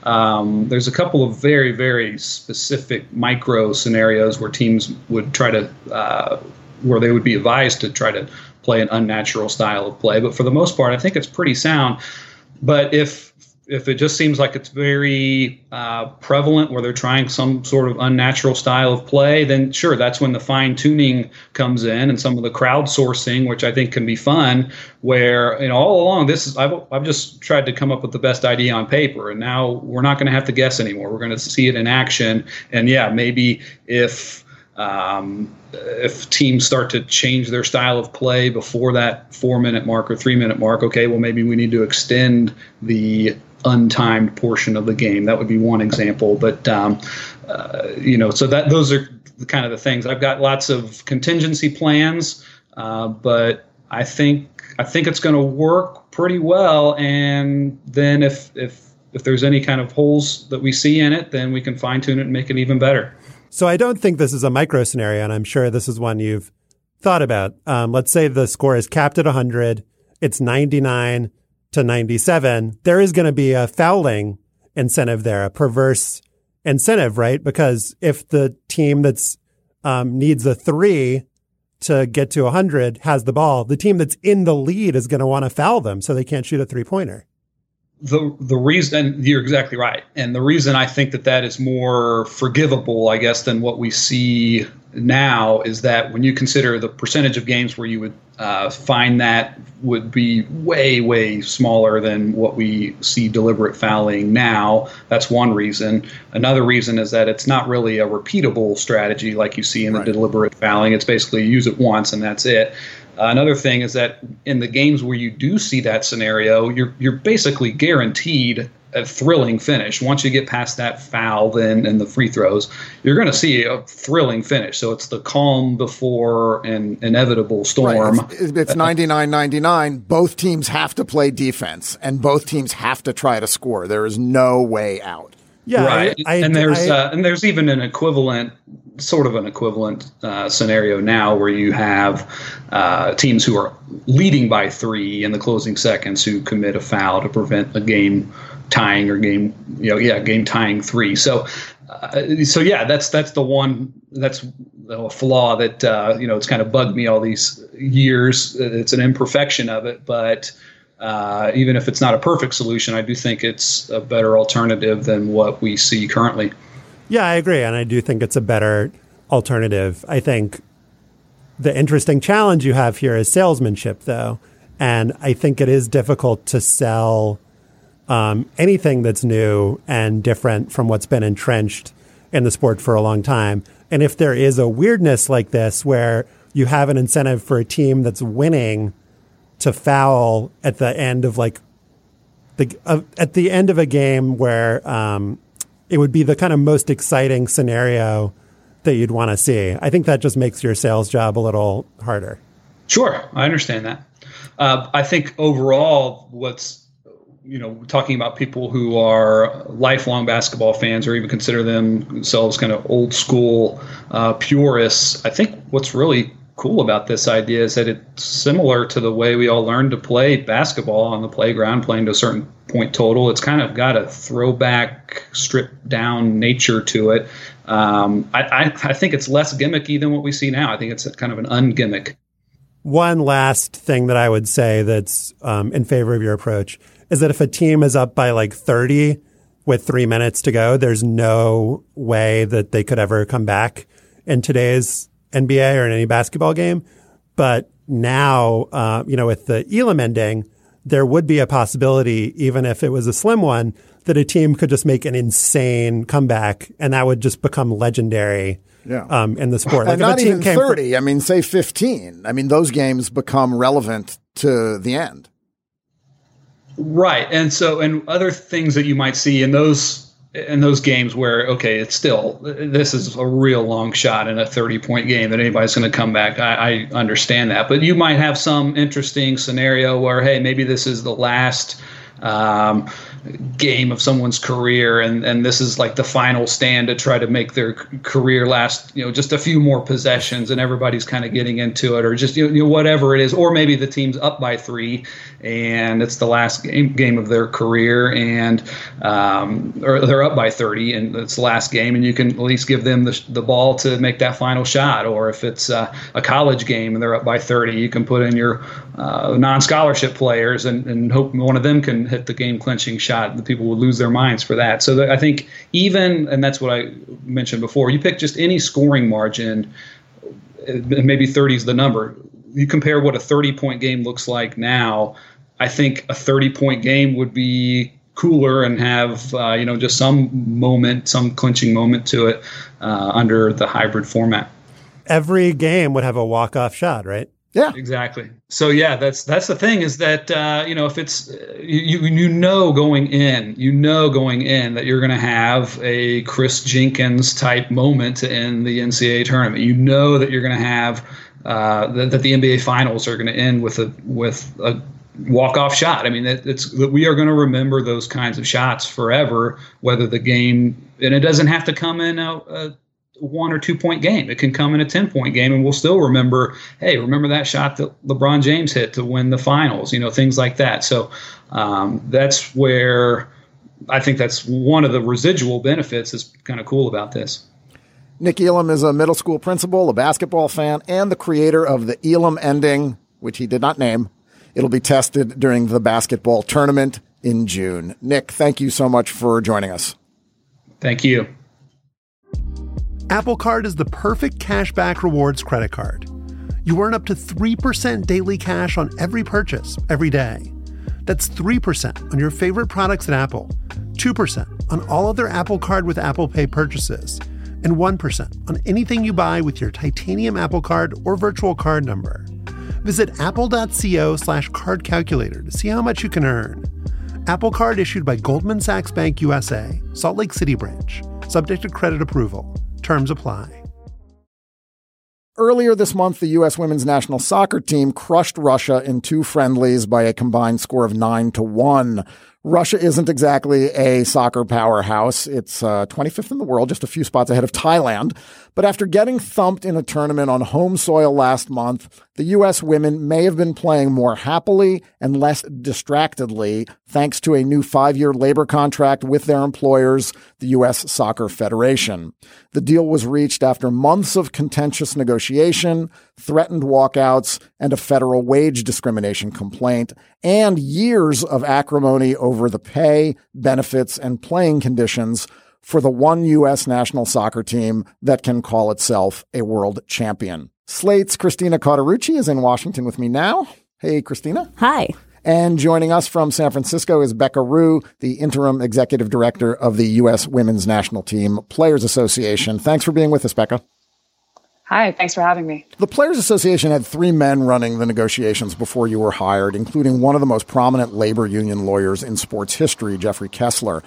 Um, there's a couple of very, very specific micro scenarios where teams would try to, uh, where they would be advised to try to play an unnatural style of play. But for the most part, I think it's pretty sound. But if If it just seems like it's very uh, prevalent where they're trying some sort of unnatural style of play, then sure, that's when the fine tuning comes in and some of the crowdsourcing, which I think can be fun, where, you know, all along this is, I've, I've just tried to come up with the best idea on paper, and now we're not going to have to guess anymore. We're going to see it in action. And yeah, maybe if, um, if teams start to change their style of play before that four minute mark or three minute mark, okay, well, maybe we need to extend the untimed portion of the game. That would be one example. But, um, uh, you know, so that those are the kind of the things. I've got lots of contingency plans, uh, but I think I think it's going to work pretty well. And then if if if there's any kind of holes that we see in it, then we can fine tune it and make it even better. So I don't think this is a micro scenario, and I'm sure this is one you've thought about. Um, let's say the score is capped at one hundred. It's ninety-nine to ninety-seven. There is going to be a fouling incentive there, a perverse incentive, right? Because if the team that's um, needs a three to get to one hundred has the ball, the team that's in the lead is going to want to foul them so they can't shoot a three-pointer. The the reason, you're exactly right. And the reason I think that that is more forgivable, I guess, than what we see now is that when you consider the percentage of games where you would uh, find that would be way, way smaller than what we see deliberate fouling now. That's one reason. Another reason is that it's not really a repeatable strategy like you see in right. the deliberate fouling. It's basically use it once and that's it. Uh, another thing is that in the games where you do see that scenario, you're you're basically guaranteed a thrilling finish. Once you get past that foul, then and the free throws, you're going to see a thrilling finish. So it's the calm before an inevitable storm. Right. It's, it's ninety-nine ninety-nine. Both teams have to play defense, and both teams have to try to score. There is no way out. Yeah, right. I, I, and there's I, uh, and there's even an equivalent, sort of an equivalent uh, scenario now where you have uh, teams who are leading by three in the closing seconds who commit a foul to prevent a game tying or game, you know, yeah, game tying three. So, uh, so yeah, that's that's the one that's a flaw that uh, you know it's kind of bugged me all these years. It's an imperfection of it, but. Uh, even if it's not a perfect solution, I do think it's a better alternative than what we see currently. Yeah, I agree. And I do think it's a better alternative. I think the interesting challenge you have here is salesmanship, though. And I think it is difficult to sell um, anything that's new and different from what's been entrenched in the sport for a long time. And if there is a weirdness like this where you have an incentive for a team that's winning to foul at the end of like the uh, at the end of a game where um, it would be the kind of most exciting scenario that you'd want to see. I think that just makes your sales job a little harder. Sure, I understand that. Uh, I think overall, what's, you know, talking about people who are lifelong basketball fans or even consider themselves kind of old school uh, purists, I think what's really cool about this idea is that it's similar to the way we all learned to play basketball on the playground, playing to a certain point total. It's kind of got a throwback, stripped down nature to it. Um, I, I, I think it's less gimmicky than what we see now. I think it's kind of an ungimmick. One last thing that I would say that's um, in favor of your approach is that if a team is up by like thirty with three minutes to go, there's no way that they could ever come back in today's N B A or in any basketball game. But now, uh, you know, with the Elam ending, there would be a possibility, even if it was a slim one, that a team could just make an insane comeback and that would just become legendary. Yeah. Um, in the sport. Like and not even thirty. From, I mean, say fifteen. I mean, those games become relevant to the end. Right. And so, and other things that you might see in those in those games where, okay, it's still, this is a real long shot in a thirty-point game that anybody's going to come back. I, I understand that. But you might have some interesting scenario where, hey, maybe this is the last um, game of someone's career, and, and this is like the final stand to try to make their career last, you know, just a few more possessions, and everybody's kind of getting into it, or just, you know, you know, whatever it is. Or maybe the team's up by three and it's the last game game of their career, and um, or they're up by thirty and it's the last game, and you can at least give them the, the ball to make that final shot. Or if it's uh, a college game and they're up by thirty, you can put in your uh, non-scholarship players and, and hope one of them can hit the game-clinching shot. The people would lose their minds for that. So that I think even, and that's what I mentioned before, you pick just any scoring margin, maybe thirty is the number. You compare what a thirty-point game looks like now, I think a thirty-point game would be cooler and have, uh, you know, just some moment, some clinching moment to it uh, under the hybrid format. Every game would have a walk-off shot, right? Yeah, exactly. So yeah, that's that's the thing is that uh, you know, if it's you you know going in, you know going in that you're going to have a Chris Jenkins type moment in the N C double A tournament. You know that you're going to have uh, that, that the N B A Finals are going to end with a with a walk-off shot. I mean, it, it's that we are going to remember those kinds of shots forever, whether the game, and it doesn't have to come in a, a one or two point game. It can come in a ten point game and we'll still remember, hey, remember that shot that LeBron James hit to win the finals, you know, things like that. So um, that's where I think that's one of the residual benefits is kind of cool about this. Nick Elam is a middle school principal, a basketball fan, and the creator of the Elam ending, which he did not name. It'll be tested during the basketball tournament in June. Nick, thank you so much for joining us. Thank you. Apple Card is the perfect cashback rewards credit card. You earn up to three percent daily cash on every purchase, every day. That's three percent on your favorite products at Apple, two percent on all other Apple Card with Apple Pay purchases, and one percent on anything you buy with your titanium Apple Card or virtual card number. Visit apple.co slash card calculator to see how much you can earn. Apple Card issued by Goldman Sachs Bank U S A, Salt Lake City branch. Subject to credit approval. Terms apply. Earlier this month, the U S women's national soccer team crushed Russia in two friendlies by a combined score of nine to one. Russia isn't exactly a soccer powerhouse. It's uh, twenty-fifth in the world, just a few spots ahead of Thailand. But after getting thumped in a tournament on home soil last month, the U S women may have been playing more happily and less distractedly thanks to a new five-year labor contract with their employers, the U S Soccer Federation. The deal was reached after months of contentious negotiation, threatened walkouts, and a federal wage discrimination complaint, and years of acrimony over the pay, benefits, and playing conditions for the one U S national soccer team that can call itself a world champion. Slate's Christina Cauterucci is in Washington with me now. Hey, Christina. Hi. And joining us from San Francisco is Becca Rue, the interim executive director of the U S Women's National Team Players Association. Thanks for being with us, Becca. Hi, thanks for having me. The Players Association had three men running the negotiations before you were hired, including one of the most prominent labor union lawyers in sports history, Jeffrey Kessler.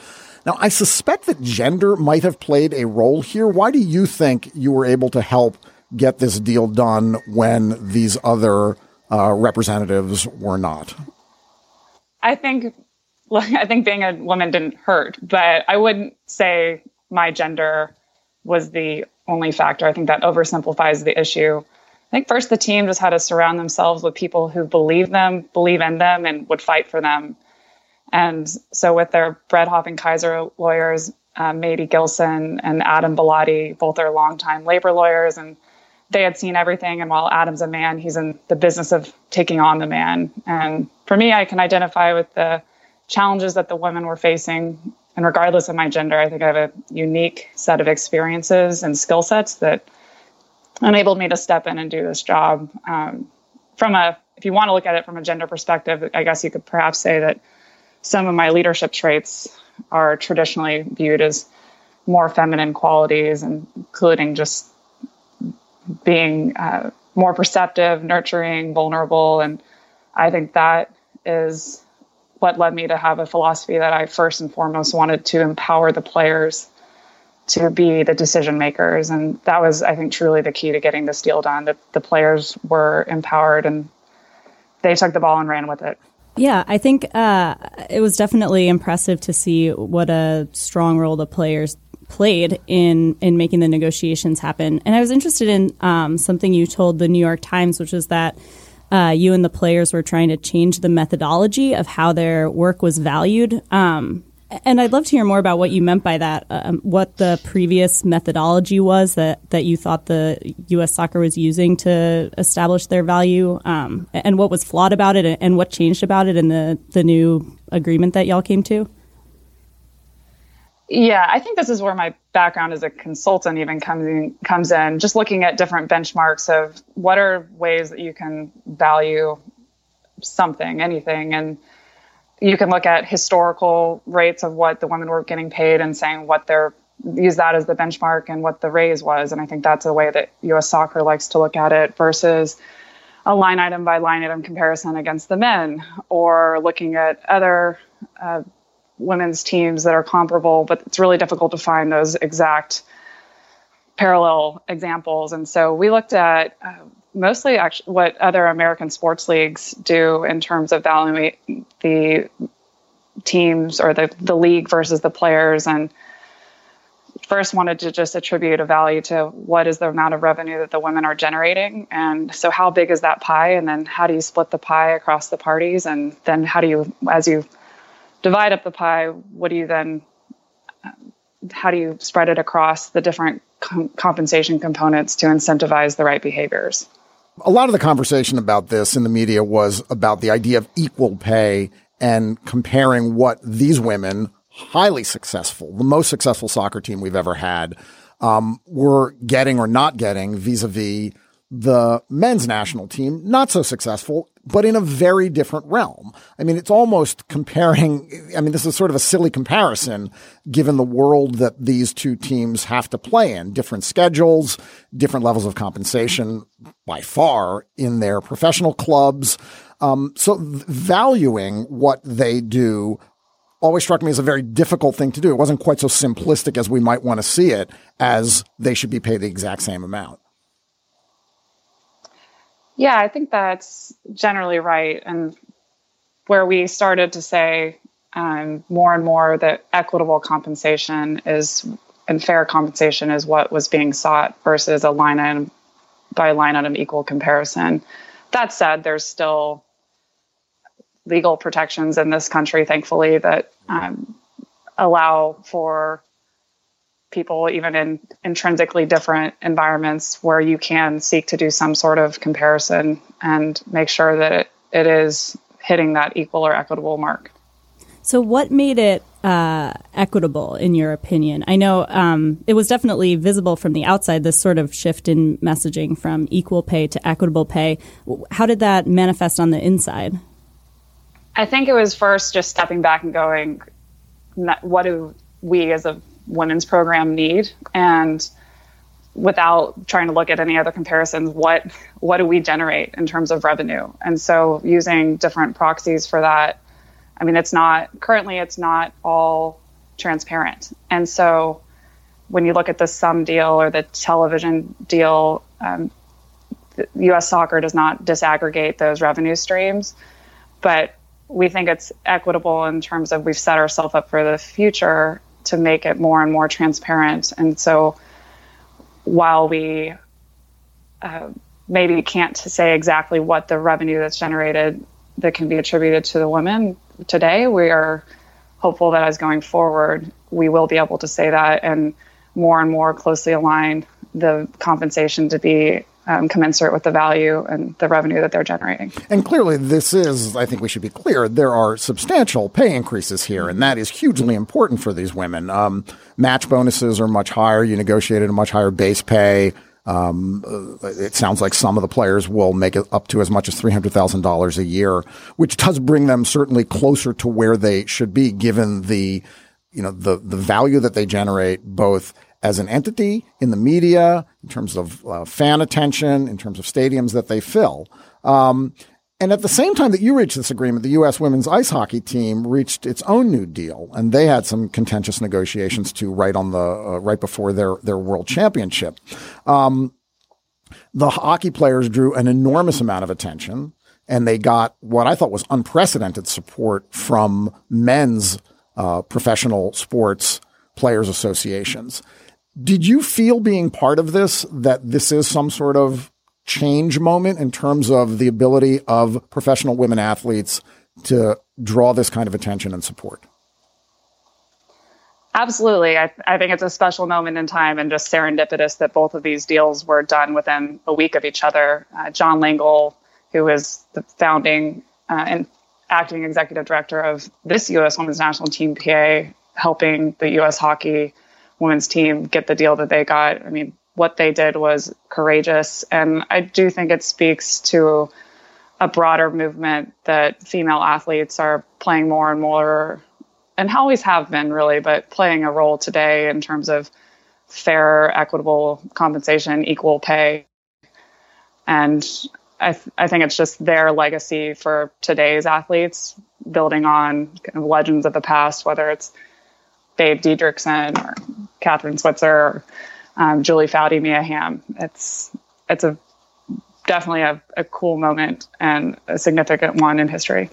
Now, I suspect that gender might have played a role here. Why do you think you were able to help get this deal done when these other uh, representatives were not? I think, I think being a woman didn't hurt, but I wouldn't say my gender was the only factor. I think that oversimplifies the issue. I think first the team just had to surround themselves with people who believe them, believe in them, and would fight for them. And so with their Brett Hoffenheiser lawyers, uh, Mady Gilson and Adam Bellotti, both are longtime labor lawyers, and they had seen everything. And while Adam's a man, he's in the business of taking on the man. And for me, I can identify with the challenges that the women were facing. And regardless of my gender, I think I have a unique set of experiences and skill sets that enabled me to step in and do this job. Um, from a, if you want to look at it from a gender perspective, I guess you could perhaps say that some of my leadership traits are traditionally viewed as more feminine qualities, including just being uh, more perceptive, nurturing, vulnerable. And I think that is what led me to have a philosophy that I first and foremost wanted to empower the players to be the decision makers. And that was, I think, truly the key to getting this deal done, that the players were empowered and they took the ball and ran with it. Yeah, I think uh, it was definitely impressive to see what a strong role the players played in, in making the negotiations happen. And I was interested in um, something you told the New York Times, which was that uh, you and the players were trying to change the methodology of how their work was valued. Um, and I'd love to hear more about what you meant by that, um, what the previous methodology was that, that you thought the U S Soccer was using to establish their value, um, and what was flawed about it and what changed about it in the, the new agreement that y'all came to. Yeah, I think this is where my background as a consultant even comes in, comes in, just looking at different benchmarks of what are ways that you can value something, anything. And you can look at historical rates of what the women were getting paid and saying what their, use that as the benchmark and what the raise was. And I think that's a way that U S Soccer likes to look at it versus a line item by line item comparison against the men, or looking at other uh, women's teams that are comparable, but it's really difficult to find those exact parallel examples. And so we looked at uh, mostly actually what other American sports leagues do in terms of valuing the teams or the, the league versus the players. And first wanted to just attribute a value to what is the amount of revenue that the women are generating. And so how big is that pie? And then how do you split the pie across the parties? And then how do you, as you divide up the pie, what do you then, how do you spread it across the different com- compensation components to incentivize the right behaviors? A lot of the conversation about this in the media was about the idea of equal pay and comparing what these women, highly successful, the most successful soccer team we've ever had, um, were getting or not getting vis-a-vis the men's national team, not so successful, but in a very different realm. I mean, it's almost comparing, I mean, this is sort of a silly comparison given the world that these two teams have to play in. Different schedules, different levels of compensation by far in their professional clubs. Um, so valuing what they do always struck me as a very difficult thing to do. It wasn't quite so simplistic as we might want to see it, as they should be paid the exact same amount. Yeah, I think that's generally right. And where we started to say um, more and more that equitable compensation is and fair compensation is what was being sought versus a line item by line item equal comparison. That said, there's still legal protections in this country, thankfully, that um, allow for people even in intrinsically different environments where you can seek to do some sort of comparison and make sure that it, it is hitting that equal or equitable mark. So what made it uh, equitable, in your opinion? I know um, it was definitely visible from the outside, this sort of shift in messaging from equal pay to equitable pay. How did that manifest on the inside? I think it was first just stepping back and going, what do we as a women's program need? And without trying to look at any other comparisons, what what do we generate in terms of revenue? And so using different proxies for that. I mean, it's not, currently it's not all transparent. And so when you look at the sum deal or the television deal, um, U S Soccer does not disaggregate those revenue streams, but we think it's equitable in terms of we've set ourselves up for the future to make it more and more transparent. And so while we uh, maybe can't say exactly what the revenue that's generated that can be attributed to the women today, we are hopeful that as going forward, we will be able to say that and more and more closely align the compensation to be um, commensurate with the value and the revenue that they're generating. And clearly this is, I think we should be clear, there are substantial pay increases here, and that is hugely important for these women. Um, match bonuses are much higher. You negotiated a much higher base pay. Um, it sounds like some of the players will make it up to as much as three hundred thousand dollars a year, which does bring them certainly closer to where they should be, given the, you know, the, the value that they generate both as an entity in the media, in terms of uh, fan attention, in terms of stadiums that they fill. Um, and at the same time that you reached this agreement, the U S women's ice hockey team reached its own new deal, and they had some contentious negotiations too, right on the uh, right before their their world championship. Um, the hockey players drew an enormous amount of attention, and they got what I thought was unprecedented support from men's uh, professional sports players associations. Did you feel, being part of this, that this is some sort of change moment in terms of the ability of professional women athletes to draw this kind of attention and support? Absolutely. I, I think it's a special moment in time and just serendipitous that both of these deals were done within a week of each other. Uh, John Langle, who is the founding uh, and acting executive director of this U S Women's National Team P A, helping the U S Hockey women's team get the deal that they got. I mean, what they did was courageous. And I do think it speaks to a broader movement that female athletes are playing more and more, and always have been really, but playing a role today in terms of fair, equitable compensation, equal pay. And I, th- I think it's just their legacy for today's athletes, building on kind of legends of the past, whether it's Babe Diedrichson or Catherine Switzer or um, Julie Foudy, Mia Hamm. It's it's a definitely a, a cool moment and a significant one in history.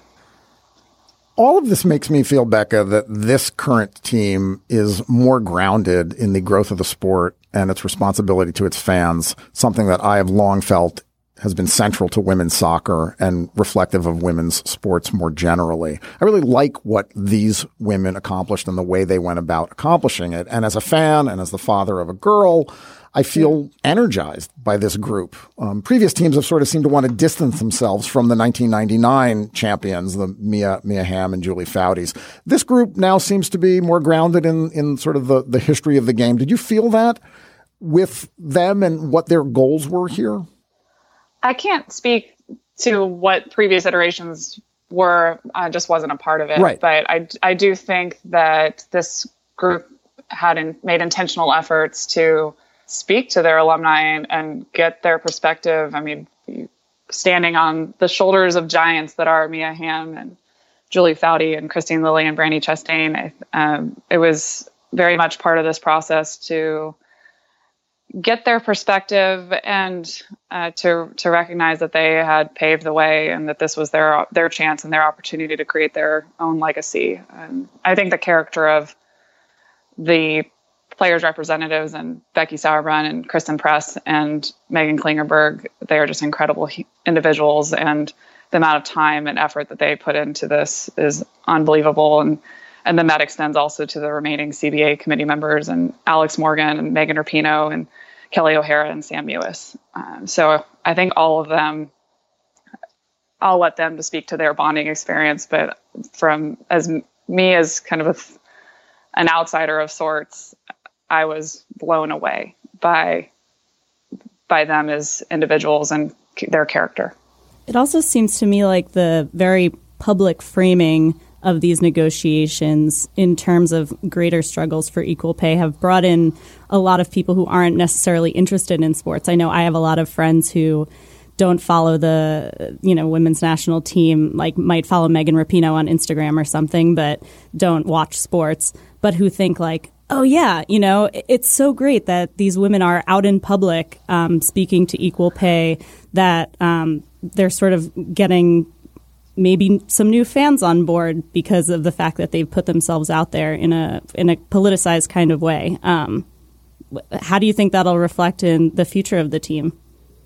All of this makes me feel, Becca, that this current team is more grounded in the growth of the sport and its responsibility to its fans, something that I have long felt has been central to women's soccer and reflective of women's sports more generally. I really like what these women accomplished and the way they went about accomplishing it. And as a fan and as the father of a girl, I feel energized by this group. Um, previous teams have sort of seemed to want to distance themselves from the nineteen ninety-nine champions, the Mia, Mia Hamm and Julie Foudys. This group now seems to be more grounded in, in sort of the, the history of the game. Did you feel that with them and what their goals were here? I can't speak to what previous iterations were. I just wasn't a part of it. Right. But I, I do think that this group had in, made intentional efforts to speak to their alumni and, and get their perspective. I mean, standing on the shoulders of giants that are Mia Hamm and Julie Foudy and Christine Lilly and Brandi Chastain, um, it was very much part of this process to get their perspective and uh, to to recognize that they had paved the way and that this was their their chance and their opportunity to create their own legacy. And I think the character of the players' representatives and Becky Sauerbrunn and Kristen Press and Megan Klingerberg, they are just incredible he- individuals, and the amount of time and effort that they put into this is unbelievable. And and then that extends also to the remaining C B A committee members and Alex Morgan and Megan Rapinoe and Kelly O'Hara and Sam Mewis. Um, so I think all of them, I'll let them to speak to their bonding experience, but from as me as kind of a, an outsider of sorts, I was blown away by by them as individuals and their character. It also seems to me like the very public framing of these negotiations in terms of greater struggles for equal pay have brought in a lot of people who aren't necessarily interested in sports. I know I have a lot of friends who don't follow the, you know, women's national team, like might follow Megan Rapinoe on Instagram or something, but don't watch sports, but who think like, oh, yeah, you know, it's so great that these women are out in public um, speaking to equal pay, that um, they're sort of getting maybe some new fans on board because of the fact that they've put themselves out there in a in a politicized kind of way. Um, how do you think that'll reflect in the future of the team?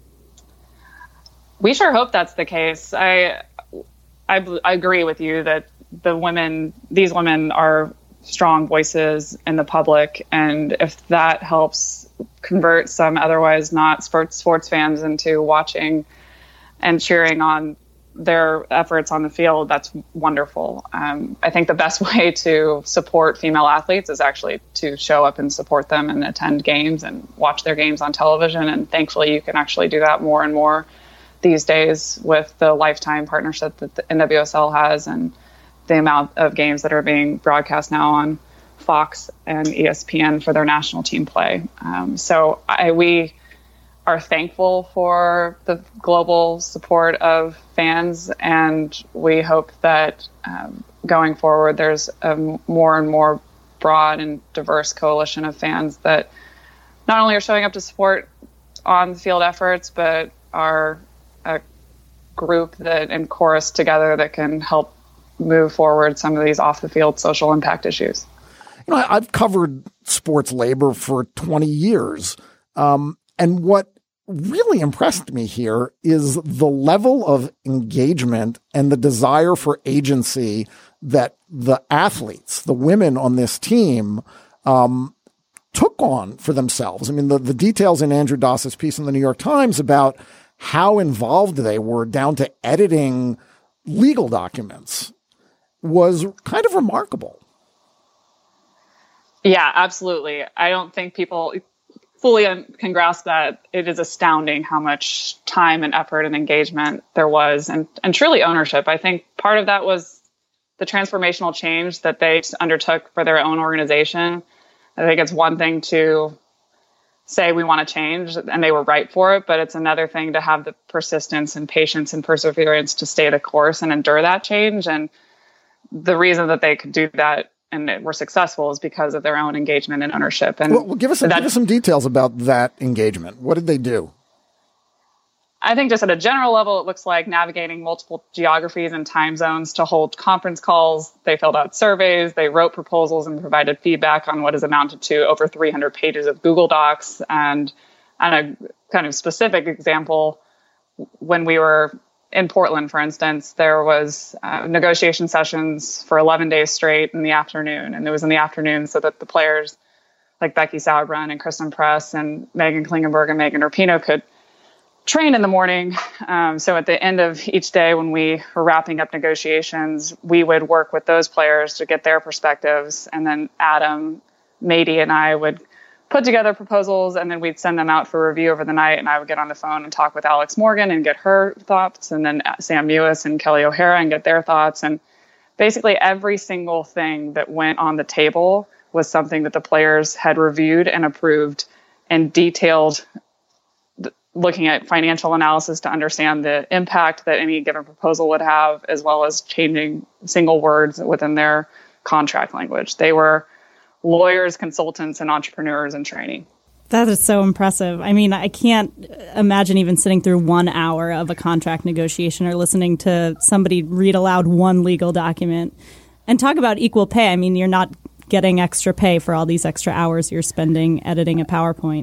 We sure hope that's the case. I, I, I agree with you that the women, these women are strong voices in the public, and if that helps convert some otherwise not sports sports fans into watching and cheering on their efforts on the field, that's wonderful. Um, I think the best way to support female athletes is actually to show up and support them and attend games and watch their games on television. And thankfully, you can actually do that more and more these days with the lifetime partnership that the N W S L has and the amount of games that are being broadcast now on Fox and E S P N for their national team play. Um, so I, we are thankful for the global support of fans, and we hope that um, going forward there's a more and more broad and diverse coalition of fans that not only are showing up to support on-field efforts, but are a group that and chorus together that can help move forward some of these off-the-field social impact issues. You know, I've covered sports labor for twenty years, um, and what really impressed me here is the level of engagement and the desire for agency that the athletes, the women on this team, um, took on for themselves. I mean, the, the details in Andrew Doss's piece in the New York Times about how involved they were down to editing legal documents was kind of remarkable. Yeah, absolutely. I don't think people fully can grasp that. It is astounding how much time and effort and engagement there was, and, and truly ownership. I think part of that was the transformational change that they undertook for their own organization. I think it's one thing to say we want to change, and they were right for it, but it's another thing to have the persistence and patience and perseverance to stay the course and endure that change. And the reason that they could do that and were successful is because of their own engagement and ownership. And well, well, give us some, give us some details about that engagement. What did they do? I think just at a general level, it looks like navigating multiple geographies and time zones to hold conference calls. They filled out surveys, they wrote proposals and provided feedback on what is amounted to over three hundred pages of Google Docs. And on a kind of specific example, when we were in Portland, for instance, there was uh, negotiation sessions for eleven days straight in the afternoon. And it was in the afternoon so that the players like Becky Sauerbrunn and Kristen Press and Megan Klingenberg and Megan Rapinoe could train in the morning. Um, so at the end of each day, when we were wrapping up negotiations, we would work with those players to get their perspectives. And then Adam, Mady, and I would put together proposals, and then we'd send them out for review over the night. And I would get on the phone and talk with Alex Morgan and get her thoughts, and then Sam Mewis and Kelly O'Hara and get their thoughts. And basically every single thing that went on the table was something that the players had reviewed and approved, and detailed, looking at financial analysis to understand the impact that any given proposal would have, as well as changing single words within their contract language. They were lawyers, consultants, and entrepreneurs in training. That is so impressive. I mean, I can't imagine even sitting through one hour of a contract negotiation or listening to somebody read aloud one legal document. And talk about equal pay. I mean, you're not getting extra pay for all these extra hours you're spending editing a PowerPoint.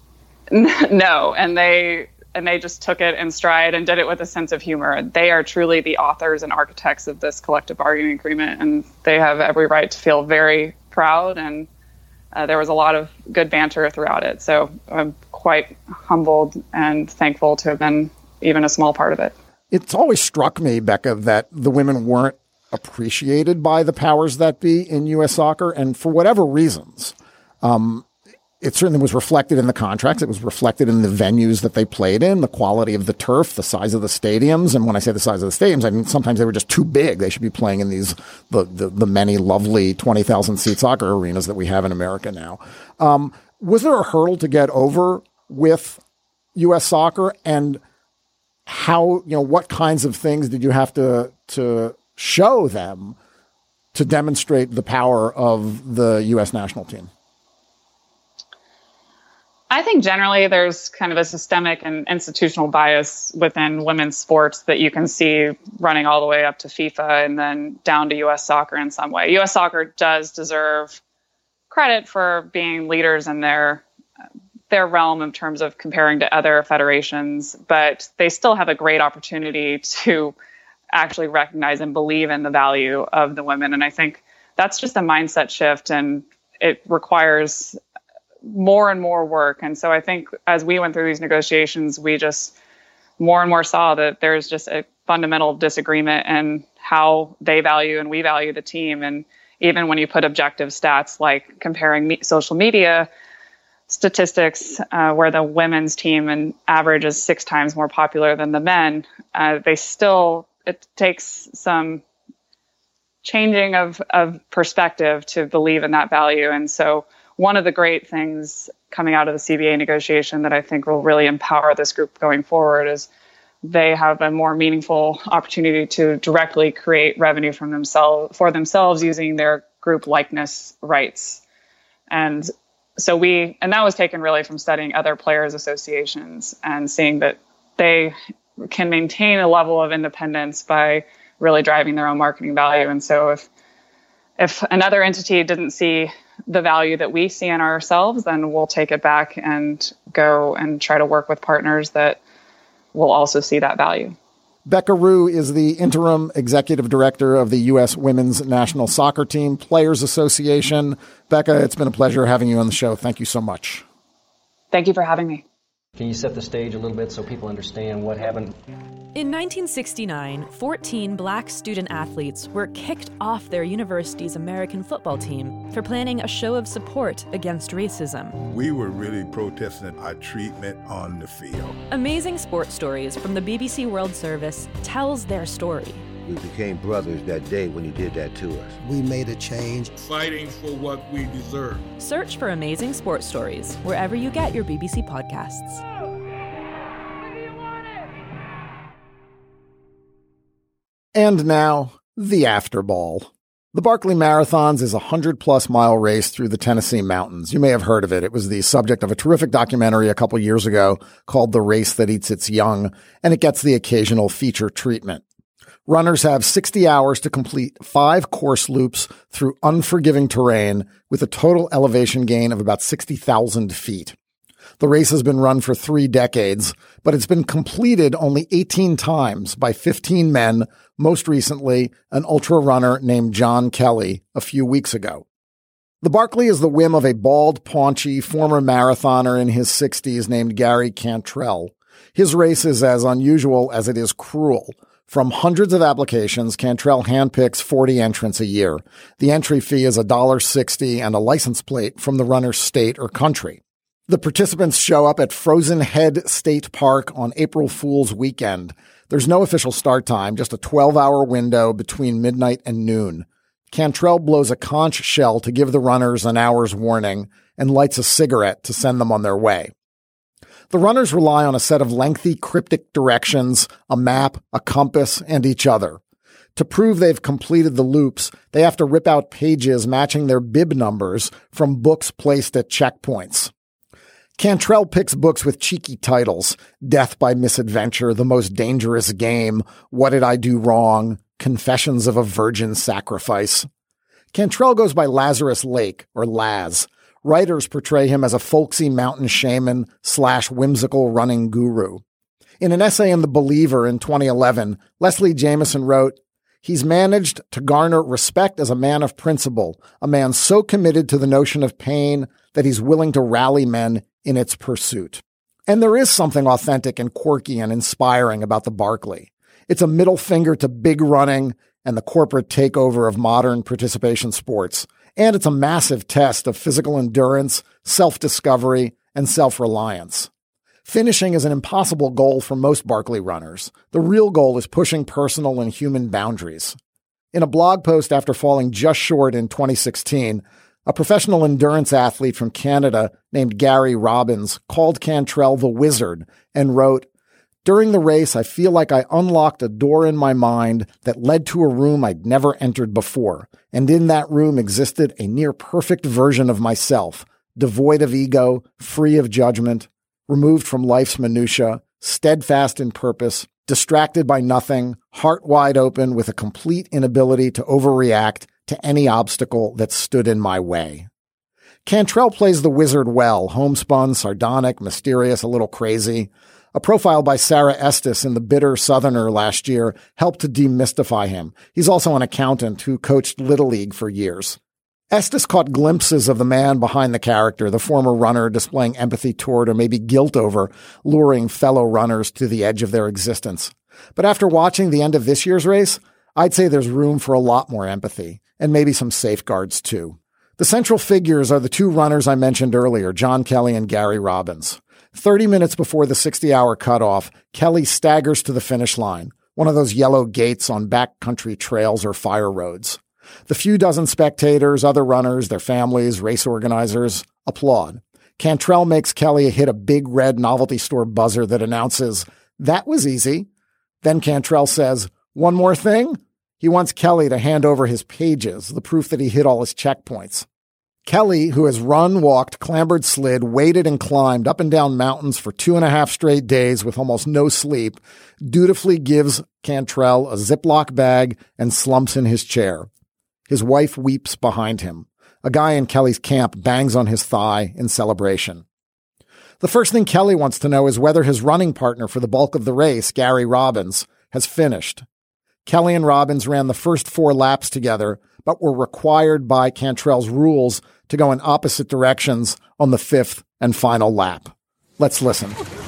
No, and they and they just took it in stride and did it with a sense of humor. They are truly the authors and architects of this collective bargaining agreement, and they have every right to feel very proud. And uh, there was a lot of good banter throughout it. So I'm quite humbled and thankful to have been even a small part of it. It's always struck me, Becca, that the women weren't appreciated by the powers that be in U S soccer, and for whatever reasons. Um, It certainly was reflected in the contracts. It was reflected in the venues that they played in, the quality of the turf, the size of the stadiums. And when I say the size of the stadiums, I mean, sometimes they were just too big. They should be playing in these, the, the, the many lovely twenty thousand seat soccer arenas that we have in America now. Um, was there a hurdle to get over with U S soccer? And how, you know, what kinds of things did you have to to show them to demonstrate the power of the U S national team? I think generally there's kind of a systemic and institutional bias within women's sports that you can see running all the way up to FIFA and then down to U S soccer in some way. U S soccer does deserve credit for being leaders in their their realm in terms of comparing to other federations, but they still have a great opportunity to actually recognize and believe in the value of the women. And I think that's just a mindset shift, and it requires more and more work. And so I think as we went through these negotiations, we just more and more saw that there's just a fundamental disagreement in how they value and we value the team. And even when you put objective stats like comparing me- social media statistics, uh, where the women's team and average is six times more popular than the men, uh, they still, it takes some changing of, of perspective to believe in that value. And so one of the great things coming out of the C B A negotiation that I think will really empower this group going forward is they have a more meaningful opportunity to directly create revenue from themselves for themselves using their group likeness rights. And so we, and that was taken really from studying other players' associations and seeing that they can maintain a level of independence by really driving their own marketing value. And so if if another entity didn't see the value that we see in ourselves, then we'll take it back and go and try to work with partners that will also see that value. Becca Rue is the interim executive director of the U S Women's National Soccer Team Players Association. Becca, it's been a pleasure having you on the show. Thank you so much. Thank you for having me. Can you set the stage a little bit so people understand what happened? In nineteen sixty-nine, fourteen black student athletes were kicked off their university's American football team for planning a show of support against racism. We were really protesting our treatment on the field. Amazing Sports Stories from the B B C World Service tells their story. We became brothers that day when you did that to us. We made a change. Fighting for what we deserve. Search for Amazing Sports Stories wherever you get your B B C podcasts. And now, the After Ball. The Barkley Marathons is a hundred-plus mile race through the Tennessee mountains. You may have heard of it. It was the subject of a terrific documentary a couple years ago called The Race That Eats Its Young, and it gets the occasional feature treatment. Runners have sixty hours to complete five course loops through unforgiving terrain with a total elevation gain of about sixty thousand feet. The race has been run for three decades, but it's been completed only eighteen times by fifteen men, most recently an ultra runner named John Kelly a few weeks ago. The Barkley is the whim of a bald, paunchy former marathoner in his sixties named Gary Cantrell. His race is as unusual as it is cruel. From hundreds of applications, Cantrell handpicks forty entrants a year. The entry fee is one dollar sixty and a license plate from the runner's state or country. The participants show up at Frozen Head State Park on April Fool's weekend. There's no official start time, just a twelve-hour window between midnight and noon. Cantrell blows a conch shell to give the runners an hour's warning and lights a cigarette to send them on their way. The runners rely on a set of lengthy, cryptic directions, a map, a compass, and each other. To prove they've completed the loops, they have to rip out pages matching their bib numbers from books placed at checkpoints. Cantrell picks books with cheeky titles: Death by Misadventure, The Most Dangerous Game, What Did I Do Wrong, Confessions of a Virgin Sacrifice. Cantrell goes by Lazarus Lake, or Laz. Writers portray him as a folksy mountain shaman slash whimsical running guru. In an essay in The Believer in twenty eleven, Leslie Jameson wrote, "He's managed to garner respect as a man of principle, a man so committed to the notion of pain that he's willing to rally men in its pursuit." And there is something authentic and quirky and inspiring about the Barkley. It's a middle finger to big running and the corporate takeover of modern participation sports. And it's a massive test of physical endurance, self-discovery, and self-reliance. Finishing is an impossible goal for most Barkley runners. The real goal is pushing personal and human boundaries. In a blog post after falling just short in twenty sixteen, a professional endurance athlete from Canada named Gary Robbins called Cantrell the Wizard and wrote, During the race, I feel like I unlocked a door in my mind that led to a room I'd never entered before, and in that room existed a near-perfect version of myself, devoid of ego, free of judgment, removed from life's minutia, steadfast in purpose, distracted by nothing, heart wide open with a complete inability to overreact to any obstacle that stood in my way. Cantrell plays the wizard well, homespun, sardonic, mysterious, a little crazy. A profile by Sarah Estes in The Bitter Southerner last year helped to demystify him. He's also an accountant who coached Little League for years. Estes caught glimpses of the man behind the character, the former runner displaying empathy toward or maybe guilt over luring fellow runners to the edge of their existence. But after watching the end of this year's race, I'd say there's room for a lot more empathy, and maybe some safeguards too. The central figures are the two runners I mentioned earlier, John Kelly and Gary Robbins. Thirty minutes before the sixty-hour cutoff, Kelly staggers to the finish line, one of those yellow gates on backcountry trails or fire roads. The few dozen spectators, other runners, their families, race organizers, applaud. Cantrell makes Kelly hit a big red novelty store buzzer that announces, "That was easy." Then Cantrell says, "One more thing?" He wants Kelly to hand over his pages, the proof that he hit all his checkpoints. Kelly, who has run, walked, clambered, slid, waded, and climbed up and down mountains for two and a half straight days with almost no sleep, dutifully gives Cantrell a Ziploc bag and slumps in his chair. His wife weeps behind him. A guy in Kelly's camp bangs on his thigh in celebration. The first thing Kelly wants to know is whether his running partner for the bulk of the race, Gary Robbins, has finished. Kelly and Robbins ran the first four laps together, but were required by Cantrell's rules to go in opposite directions on the fifth and final lap. Let's listen.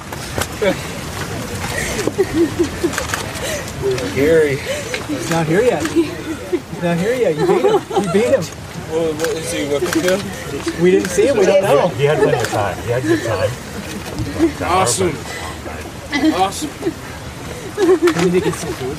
Gary, he's not here yet. He's not here yet. You beat him. You beat him. Well, what is he looking to? We didn't see him. We don't know. He had plenty of time. He had good time. Awesome. Awesome. We need to get some food.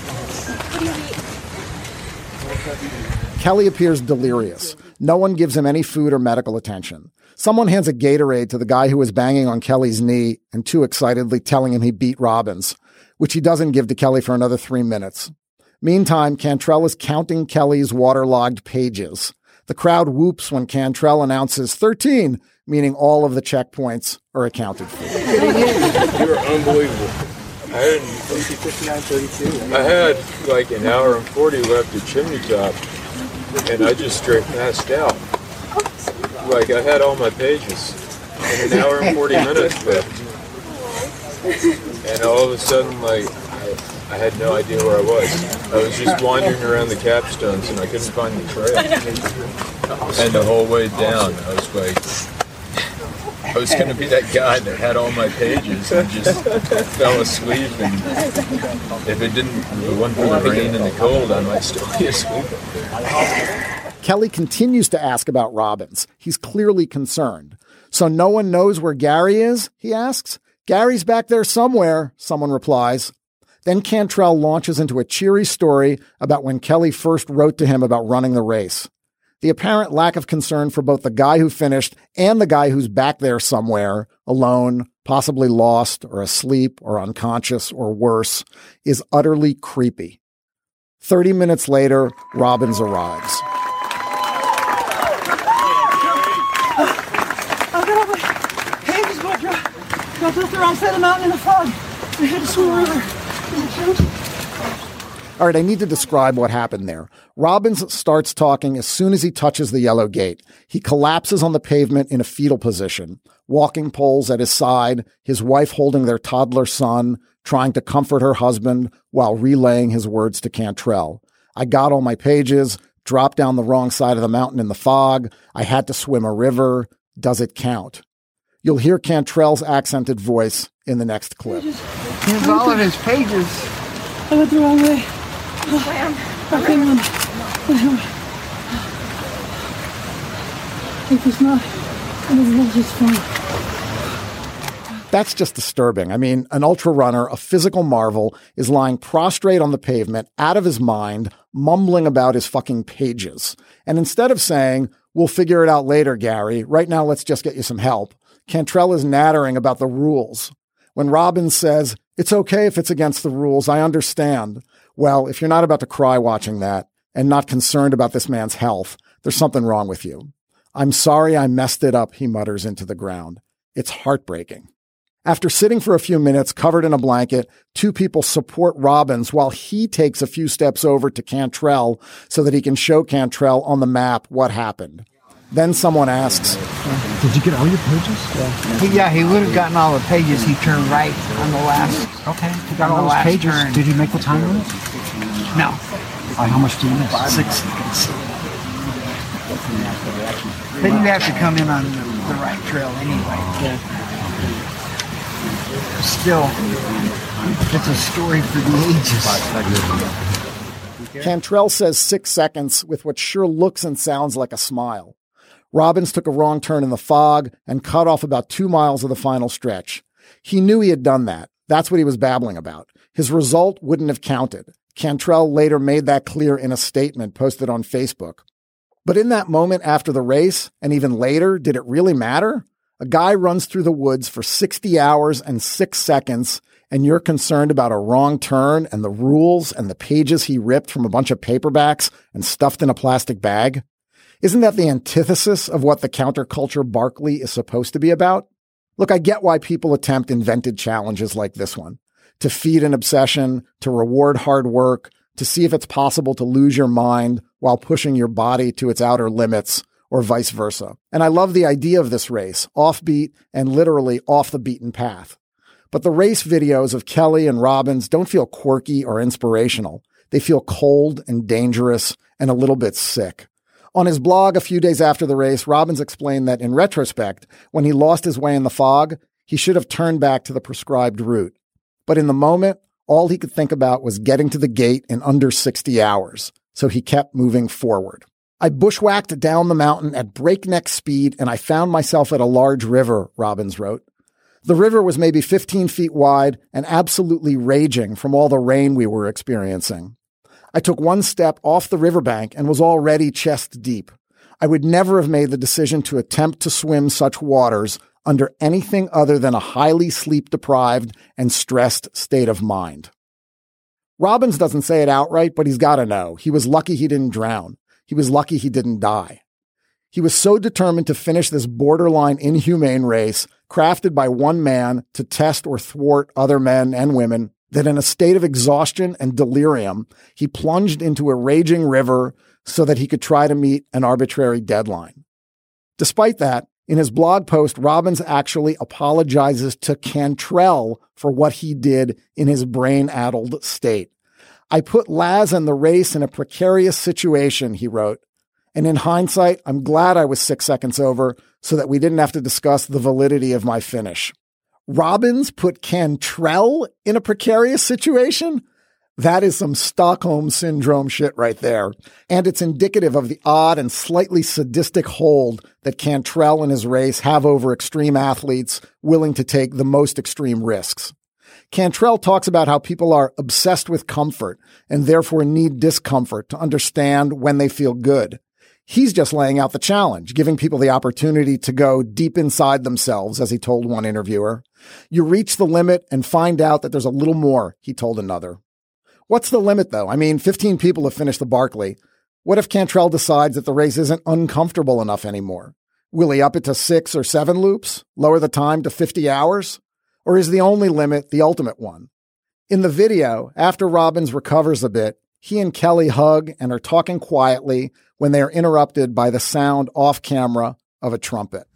Kelly appears delirious. No one gives him any food or medical attention. Someone hands a Gatorade to the guy who was banging on Kelly's knee and too excitedly telling him he beat Robbins, which he doesn't give to Kelly for another three minutes. Meantime, Cantrell is counting Kelly's waterlogged pages. The crowd whoops when Cantrell announces thirteen, meaning all of the checkpoints are accounted for. You're unbelievable. I had, fifty-nine thirty-two. I had like an hour and forty left at Chimney Top, and I just straight passed out. Like I had all my pages in an hour and forty minutes left, and all of a sudden, like I, I had no idea where I was. I was just wandering around the capstones, and I couldn't find the trail. And the whole way down, I was like. I was going to be that guy that had all my pages and just fell asleep. And if it didn't, if it wasn't for the rain and the cold, I might still be asleep. Kelly continues to ask about Robbins. He's clearly concerned. So no one knows where Gary is, he asks. Gary's back there somewhere, someone replies. Then Cantrell launches into a cheery story about when Kelly first wrote to him about running the race. The apparent lack of concern for both the guy who finished and the guy who's back there somewhere, alone, possibly lost or asleep or unconscious or worse, is utterly creepy. Thirty minutes later, Robbins arrives. I got all my pages, but I dropped, dropped off the wrong side of the mountain in the fog. I had to swim a river. All right, I need to describe what happened there. Robbins starts talking as soon as he touches the yellow gate. He collapses on the pavement in a fetal position, walking poles at his side, his wife holding their toddler son, trying to comfort her husband while relaying his words to Cantrell. I got all my pages, dropped down the wrong side of the mountain in the fog. I had to swim a river. Does it count? You'll hear Cantrell's accented voice in the next clip. Here's all of his pages. I went the wrong way. I couldn't run. It was not, it was not just fun. That's just disturbing. I mean, an ultra runner, a physical marvel, is lying prostrate on the pavement, out of his mind, mumbling about his fucking pages. And instead of saying, "We'll figure it out later, Gary. Right now, let's just get you some help," Cantrell is nattering about the rules. When Robbins says, It's okay if it's against the rules. I understand. Well, if you're not about to cry watching that and not concerned about this man's health, there's something wrong with you. I'm sorry I messed it up, he mutters into the ground. It's heartbreaking. After sitting for a few minutes, covered in a blanket, two people support Robbins while he takes a few steps over to Cantrell so that he can show Cantrell on the map what happened. Then someone asks, Did you get all your pages? Yeah, he, yeah, he would have gotten all the pages. He turned right on the last. Okay, he got all those pages. Turn. Did he make the time limit? No. Right, how much do you miss? Six seconds. Then you have to come in on the, the right trail anyway. Yeah. Still, it's a story for the ages. Cantrell says six seconds with what sure looks and sounds like a smile. Robbins took a wrong turn in the fog and cut off about two miles of the final stretch. He knew he had done that. That's what he was babbling about. His result wouldn't have counted. Cantrell later made that clear in a statement posted on Facebook. But in that moment after the race, and even later, did it really matter? A guy runs through the woods for sixty hours and six seconds, and you're concerned about a wrong turn and the rules and the pages he ripped from a bunch of paperbacks and stuffed in a plastic bag? Isn't that the antithesis of what the counterculture Barkley is supposed to be about? Look, I get why people attempt invented challenges like this one. To feed an obsession, to reward hard work, to see if it's possible to lose your mind while pushing your body to its outer limits, or vice versa. And I love the idea of this race, offbeat and literally off the beaten path. But the race videos of Kelly and Robbins don't feel quirky or inspirational. They feel cold and dangerous and a little bit sick. On his blog a few days after the race, Robbins explained that in retrospect, when he lost his way in the fog, he should have turned back to the prescribed route. But in the moment, all he could think about was getting to the gate in under sixty hours. So he kept moving forward. I bushwhacked down the mountain at breakneck speed, and I found myself at a large river, Robbins wrote. The river was maybe fifteen feet wide and absolutely raging from all the rain we were experiencing. I took one step off the riverbank and was already chest deep. I would never have made the decision to attempt to swim such waters under anything other than a highly sleep-deprived and stressed state of mind. Robbins doesn't say it outright, but he's got to know. He was lucky he didn't drown. He was lucky he didn't die. He was so determined to finish this borderline inhumane race, crafted by one man to test or thwart other men and women, that in a state of exhaustion and delirium, he plunged into a raging river so that he could try to meet an arbitrary deadline. Despite that, in his blog post, Robbins actually apologizes to Cantrell for what he did in his brain-addled state. I put Laz and the race in a precarious situation, he wrote. And in hindsight, I'm glad I was six seconds over so that we didn't have to discuss the validity of my finish. Robbins put Cantrell in a precarious situation? That is some Stockholm Syndrome shit right there. And it's indicative of the odd and slightly sadistic hold that Cantrell and his race have over extreme athletes willing to take the most extreme risks. Cantrell talks about how people are obsessed with comfort and therefore need discomfort to understand when they feel good. He's just laying out the challenge, giving people the opportunity to go deep inside themselves, as he told one interviewer. You reach the limit and find out that there's a little more, he told another. What's the limit, though? I mean, fifteen people have finished the Barkley. What if Cantrell decides that the race isn't uncomfortable enough anymore? Will he up it to six or seven loops? Lower the time to fifty hours? Or is the only limit the ultimate one? In the video, after Robbins recovers a bit, he and Kelly hug and are talking quietly when they are interrupted by the sound off camera of a trumpet.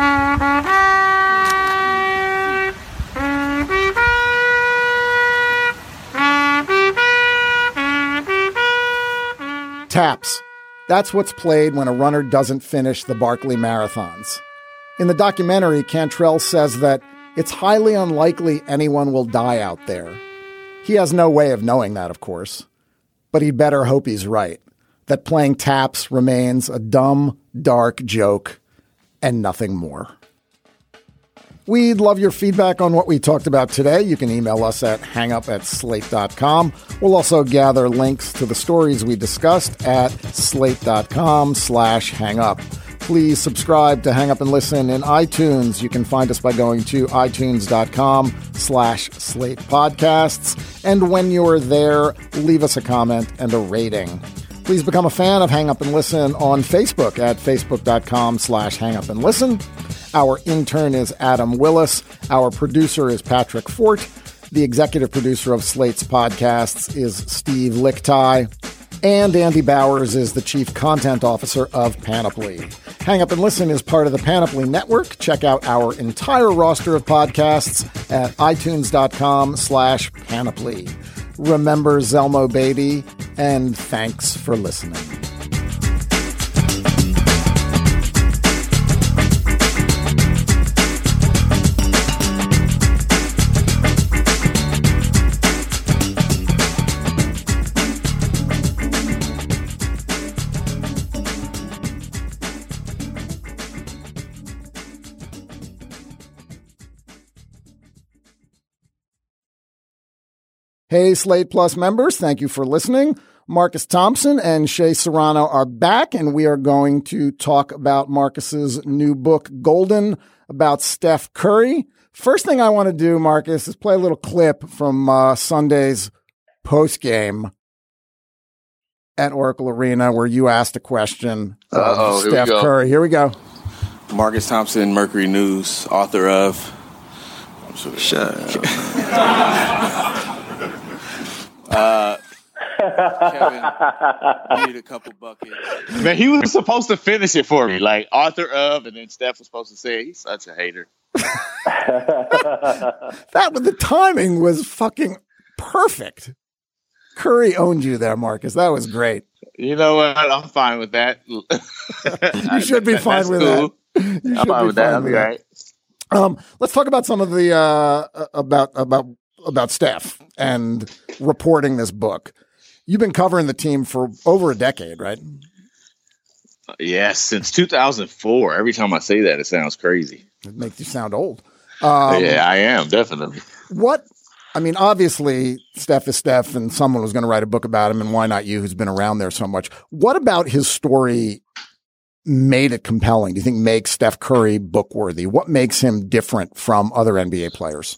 Taps. That's what's played when a runner doesn't finish the Barkley marathons. In the documentary, Cantrell says that it's highly unlikely anyone will die out there. He has no way of knowing that, of course. But he'd better hope he's right, that playing taps remains a dumb, dark joke and nothing more. We'd love your feedback on what we talked about today. You can email us at hangup at slate dot com. We'll also gather links to the stories we discussed at slate dot com slash hangup. Please subscribe to Hang Up and Listen in iTunes. You can find us by going to itunes.com slash Slate Podcasts. And when you're there, leave us a comment and a rating. Please become a fan of Hang Up and Listen on Facebook at facebook.com slash Hang Up and Listen. Our intern is Adam Willis. Our producer is Patrick Fort. The executive producer of Slate's podcasts is Steve Lickteig. And Andy Bowers is the chief content officer of Panoply. Hang Up and Listen is part of the Panoply Network. Check out our entire roster of podcasts at itunes.com slash Panoply. Remember Zelmo Beatty, and thanks for listening. Hey, Slate Plus members, thank you for listening. Marcus Thompson and Shea Serrano are back, and we are going to talk about Marcus's new book, Golden, about Steph Curry. First thing I want to do, Marcus, is play a little clip from uh, Sunday's postgame at Oracle Arena where you asked a question of Uh-oh, Steph here Curry. Here we go. Marcus Thompson, Mercury News, author of... I'm sure Shut up. Uh, Kevin, you need a couple buckets. Man, he was supposed to finish it for me, like author of, and then Steph was supposed to say, he's such a hater. That the timing was fucking perfect. Curry owned you there, Marcus. That was great. You know what? I'm fine with that. You should be fine That's with cool. that. You I'm fine with that. I'll be all right. Um, let's talk about some of the uh, about about about Steph and reporting this book. You've been covering the team for over a decade, right? Yes, since two thousand four. Every time I say that, it sounds crazy. It makes you sound old. Um, yeah, I am, definitely. What, I mean, obviously, Steph is Steph, and someone was going to write a book about him, and why not you, who's been around there so much? What about his story made it compelling? Do you think makes Steph Curry book worthy? What makes him different from other N B A players?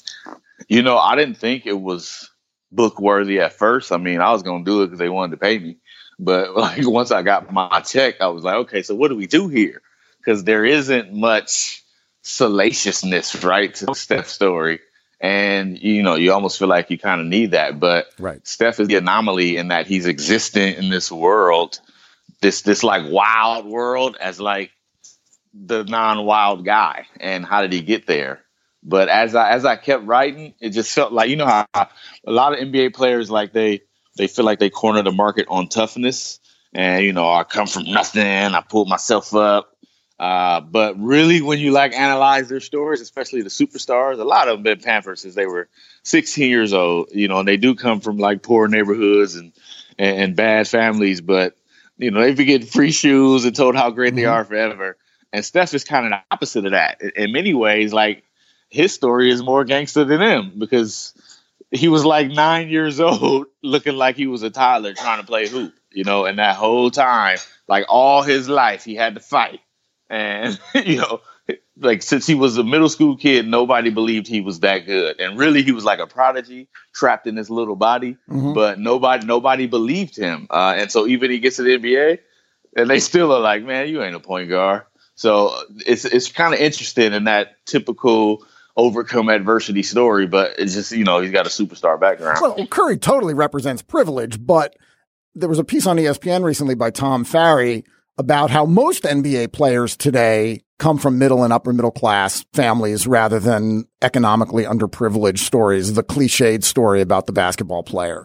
You know, I didn't think it was book worthy at first. I mean, I was going to do it because they wanted to pay me. But like once I got my check, I was like, okay, so what do we do here? Because there isn't much salaciousness, right, to Steph's story. And, you know, you almost feel like you kind of need that. But right. Steph is the anomaly in that he's existent in this world, this this like wild world as like the non-wild guy. And how did he get there? But as I as I kept writing, it just felt like, you know how a lot of N B A players, like they they feel like they corner the market on toughness. And, you know, I come from nothing. I pulled myself up. Uh, but really, when you like analyze their stories, especially the superstars, a lot of them been pampered since they were sixteen years old, you know, and they do come from like poor neighborhoods and, and, and bad families. But, you know, they be getting free shoes and told how great mm-hmm. they are forever. And Steph is kind of the opposite of that. In, in many ways, like, his story is more gangster than him because he was like nine years old looking like he was a toddler trying to play hoop, you know, and that whole time, like all his life, he had to fight. And, you know, like since he was a middle school kid, nobody believed he was that good. And really, he was like a prodigy trapped in this little body, mm-hmm. but nobody nobody believed him. Uh, and so even he gets to the N B A and they still are like, man, you ain't a point guard. So it's it's kind of interesting in that typical overcome adversity story, but it's just, you know, he's got a superstar background. Well, Curry totally represents privilege, but there was a piece on E S P N recently by Tom Farry about how most N B A players today come from middle and upper middle class families rather than economically underprivileged stories, the cliched story about the basketball player.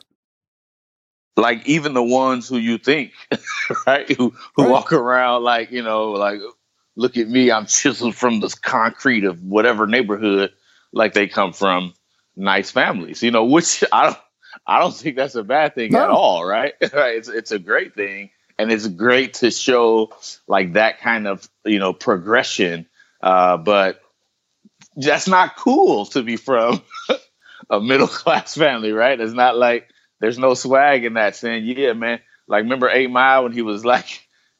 Like even the ones who you think, right, who who right. walk around like, you know, like, look at me, I'm chiseled from this concrete of whatever neighborhood, like they come from nice families, you know, which I don't, I don't think that's a bad thing no. at all, right? It's it's a great thing. And it's great to show like that kind of, you know, progression. Uh, but that's not cool to be from a middle class family, right? It's not like there's no swag in that saying, yeah, man. Like remember eight mile when he was like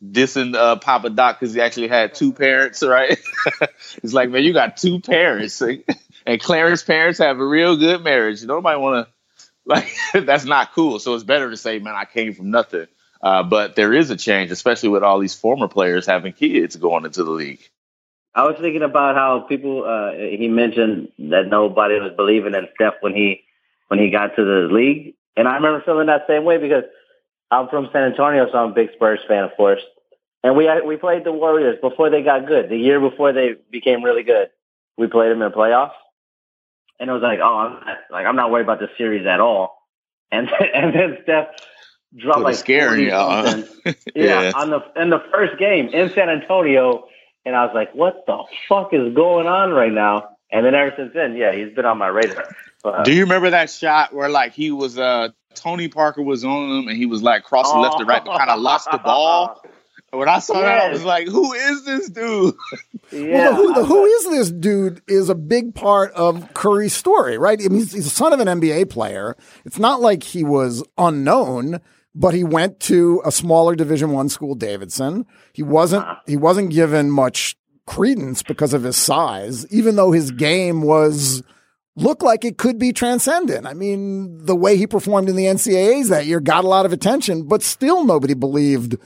dissing uh, Papa Doc because he actually had two parents, right? It's like, man, you got two parents. And Clarence's parents have a real good marriage. Nobody want to, like, that's not cool. So it's better to say, man, I came from nothing. Uh, but there is a change, especially with all these former players having kids going into the league. I was thinking about how people, uh, he mentioned that nobody was believing in Steph when he when he got to the league. And I remember feeling that same way because I'm from San Antonio, so I'm a big Spurs fan, of course. And we we played the Warriors before they got good. The year before they became really good, we played them in the playoffs. And it was like, oh, I'm not, like I'm not worried about the series at all. And and then Steph dropped like scary, uh, yeah, yeah, on the in the first game in San Antonio. And I was like, what the fuck is going on right now? And then ever since then, yeah, he's been on my radar. But, do you remember that shot where like he was uh Tony Parker was on him and he was like crossing oh. left to right but kind of lost the ball? When I saw yes. that, I was like, who is this dude? Well, Yeah. the, who, the who is this dude is a big part of Curry's story, right? I mean, he's, he's the son of an N B A player. It's not like he was unknown, but he went to a smaller Division One school, Davidson. He wasn't he wasn't given much credence because of his size, even though his game was looked like it could be transcendent. I mean, the way he performed in the N C double A's that year got a lot of attention, but still nobody believed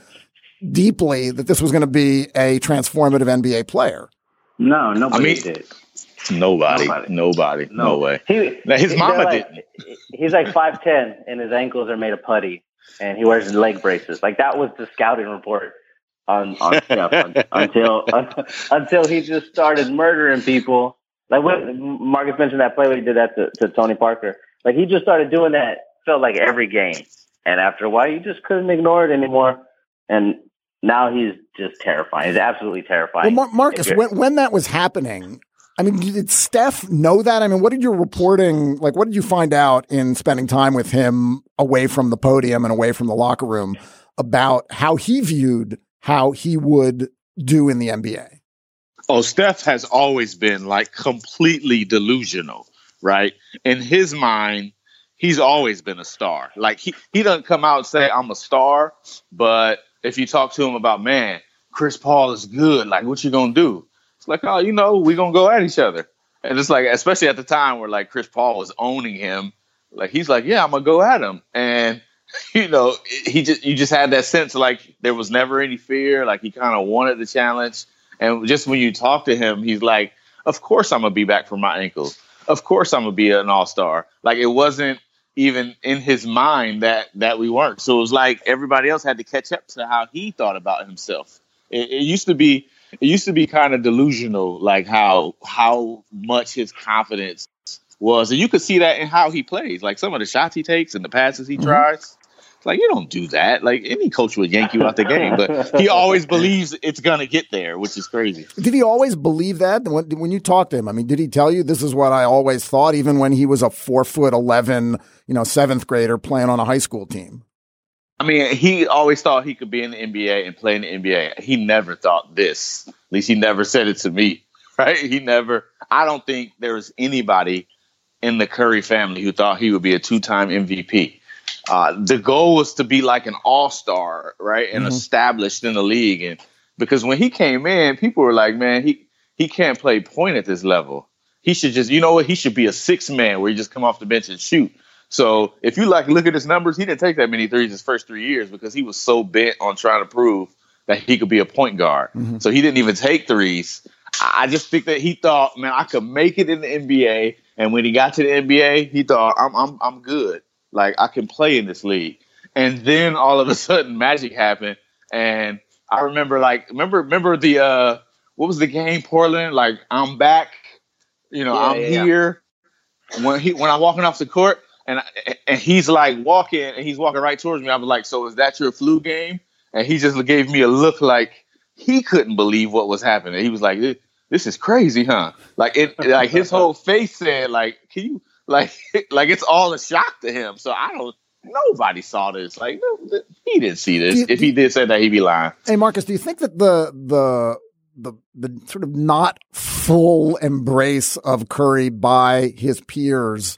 deeply that this was going to be a transformative N B A player. No, nobody I mean, did. Nobody, nobody, nobody no. no way. He, now, his mama like, didn't. He's like five ten, and his ankles are made of putty, and he wears leg braces. Like that was the scouting report on on Steph until until he just started murdering people. Like when Marcus mentioned that play when he did that to, to Tony Parker. Like he just started doing that. Felt like every game, and after a while, you just couldn't ignore it anymore. And now he's just terrifying. He's absolutely terrifying. Well, Mar- Marcus, when, when that was happening, I mean, did Steph know that? I mean, what did your reporting, like, what did you find out in spending time with him away from the podium and away from the locker room about how he viewed how he would do in the N B A? Oh, Steph has always been like completely delusional, right? In his mind, he's always been a star. Like he, he doesn't come out and say, I'm a star, but if you talk to him about, man, Chris Paul is good, like, what you gonna do? It's like, oh, you know, we gonna go at each other. And it's like, especially at the time where like Chris Paul was owning him, like he's like, yeah, I'm gonna go at him. And you know, he just you just had that sense like there was never any fear, like he kind of wanted the challenge. And just when you talk to him, he's like, of course I'm gonna be back from my ankle. Of course I'm gonna be an all-star. Like it wasn't even in his mind that that we weren't. So it was like everybody else had to catch up to how he thought about himself. It, it used to be it used to be kind of delusional, like how how much his confidence was. And you could see that in how he plays, like some of the shots he takes and the passes he mm-hmm. tries. It's like, you don't do that. Like any coach would yank you out the game, but he always believes it's going to get there, which is crazy. Did he always believe that when, when you talked to him? I mean, did he tell you this is what I always thought, even when he was a four foot eleven, you know, seventh grader playing on a high school team? I mean, he always thought he could be in the N B A and play in the N B A. He never thought this. At least he never said it to me, right? He never. I don't think there was anybody in the Curry family who thought he would be a two-time M V P. Uh, the goal was to be like an all-star, right, and mm-hmm. established in the league. And because when he came in, people were like, man, he, he can't play point at this level. He should just, you know what, he should be a six man where he just come off the bench and shoot. So if you like look at his numbers, he didn't take that many threes his first three years because he was so bent on trying to prove that he could be a point guard. Mm-hmm. So he didn't even take threes. I just think that he thought, man, I could make it in the N B A. And when he got to the N B A, he thought, I'm I'm I'm good. Like, I can play in this league. And then all of a sudden magic happened. And I remember, like, remember remember the, uh, what was the game, Portland? Like, I'm back. You know, yeah, I'm yeah, here. Yeah. When he when I'm walking off the court, and and he's, like, walking, and he's walking right towards me. I was like, so is that your flu game? And he just gave me a look like he couldn't believe what was happening. He was like, this is crazy, huh? Like, it, like his whole face said, like, can you... Like, like it's all a shock to him. So I don't. Nobody saw this. Like, no, he didn't see this. You, if he did say that, he'd be lying. Hey, Marcus, do you think that the the the the sort of not full embrace of Curry by his peers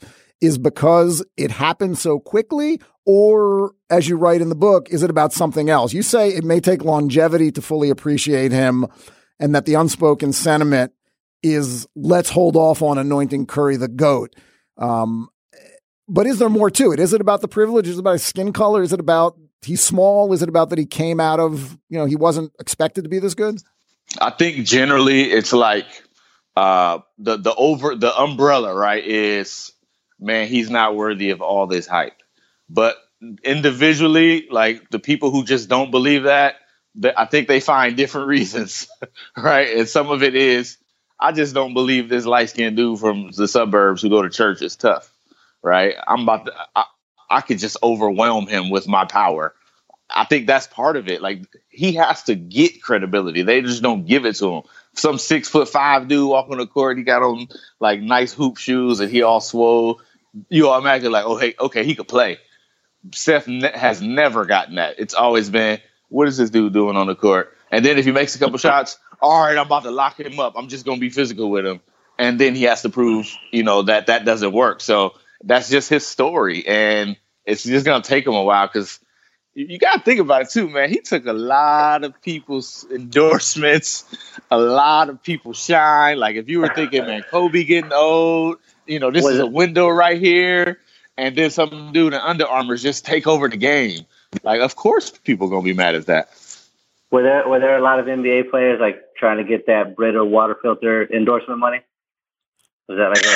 is because it happened so quickly? Or, as you write in the book, is it about something else? You say it may take longevity to fully appreciate him, and that the unspoken sentiment is let's hold off on anointing Curry the GOAT. Um, but is there more to it? Is it about the privilege? Is it about his skin color? Is it about he's small? Is it about that he came out of, you know, he wasn't expected to be this good? I think generally it's like uh, the the over the umbrella, right, is, man, he's not worthy of all this hype. But individually, like the people who just don't believe that, that I think they find different reasons, right? And some of it is, I just don't believe this light-skinned dude from the suburbs who go to church is tough, right? I'm about to, I, I could just overwhelm him with my power. I think that's part of it. Like, he has to get credibility. They just don't give it to him. Some six foot five dude walking the court, he got on like nice hoop shoes and he all swole. You all imagine like, oh, hey, okay, he could play. Steph ne- has never gotten that. It's always been, what is this dude doing on the court? And then if he makes a couple shots, all right, I'm about to lock him up. I'm just going to be physical with him. And then he has to prove, you know, that that doesn't work. So that's just his story. And it's just going to take him a while because you got to think about it, too, man. He took a lot of people's endorsements, a lot of people's shine. Like, if you were thinking, man, Kobe getting old, you know, this is a window right here. And then some dude in Under Armour just take over the game. Like, of course people going to be mad at that. Were there were there a lot of N B A players, like, trying to get that Brita water filter endorsement money? Was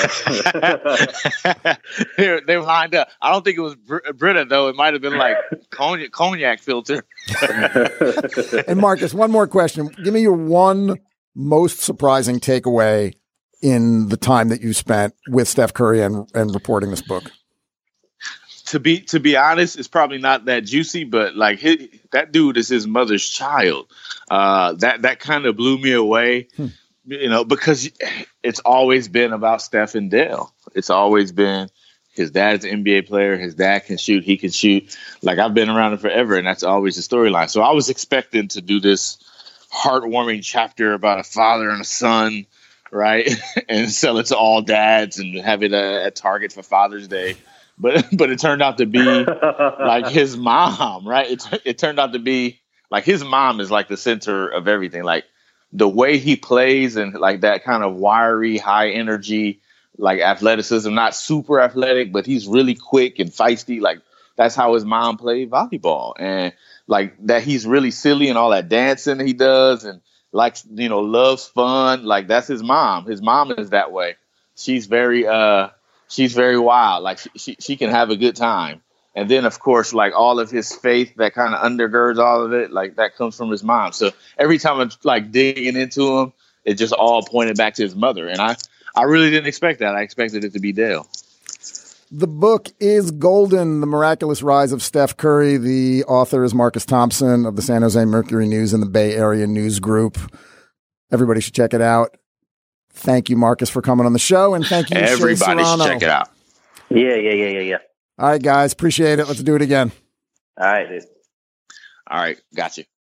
that like a... they, they lined up. I don't think it was Br- Brita, though. It might have been like cognac, cognac filter. And Marcus, one more question. Give me your one most surprising takeaway in the time that you spent with Steph Curry and, and reporting this book. To be to be honest, it's probably not that juicy, but like his, that dude is his mother's child. Uh, that that kind of blew me away, hmm. you know, because it's always been about Steph and Dale. It's always been his dad's an N B A player. His dad can shoot. He can shoot. Like, I've been around it forever, and that's always the storyline. So I was expecting to do this heartwarming chapter about a father and a son, right, and sell it to all dads and have it uh, at Target for Father's Day. But but it turned out to be like his mom, right? It, it turned out to be like his mom is like the center of everything. Like the way he plays and like that kind of wiry, high energy, like athleticism, not super athletic, but he's really quick and feisty. Like that's how his mom played volleyball. And like that he's really silly and all that dancing he does and likes, you know, loves fun. Like that's his mom. His mom is that way. She's very uh She's very wild. Like she, she she can have a good time. And then, of course, like all of his faith that kind of undergirds all of it, like that comes from his mom. So every time I'm like digging into him, it just all pointed back to his mother. And I, I really didn't expect that. I expected it to be Dale. The book is golden, The Miraculous Rise of Steph Curry. The author is Marcus Thompson of the San Jose Mercury News and the Bay Area News Group. Everybody should check it out. Thank you, Marcus, for coming on the show, and thank you, everybody Shea should check it out. Yeah, yeah, yeah, yeah, yeah. All right, guys, appreciate it. Let's do it again. All right, dude. All right, got you.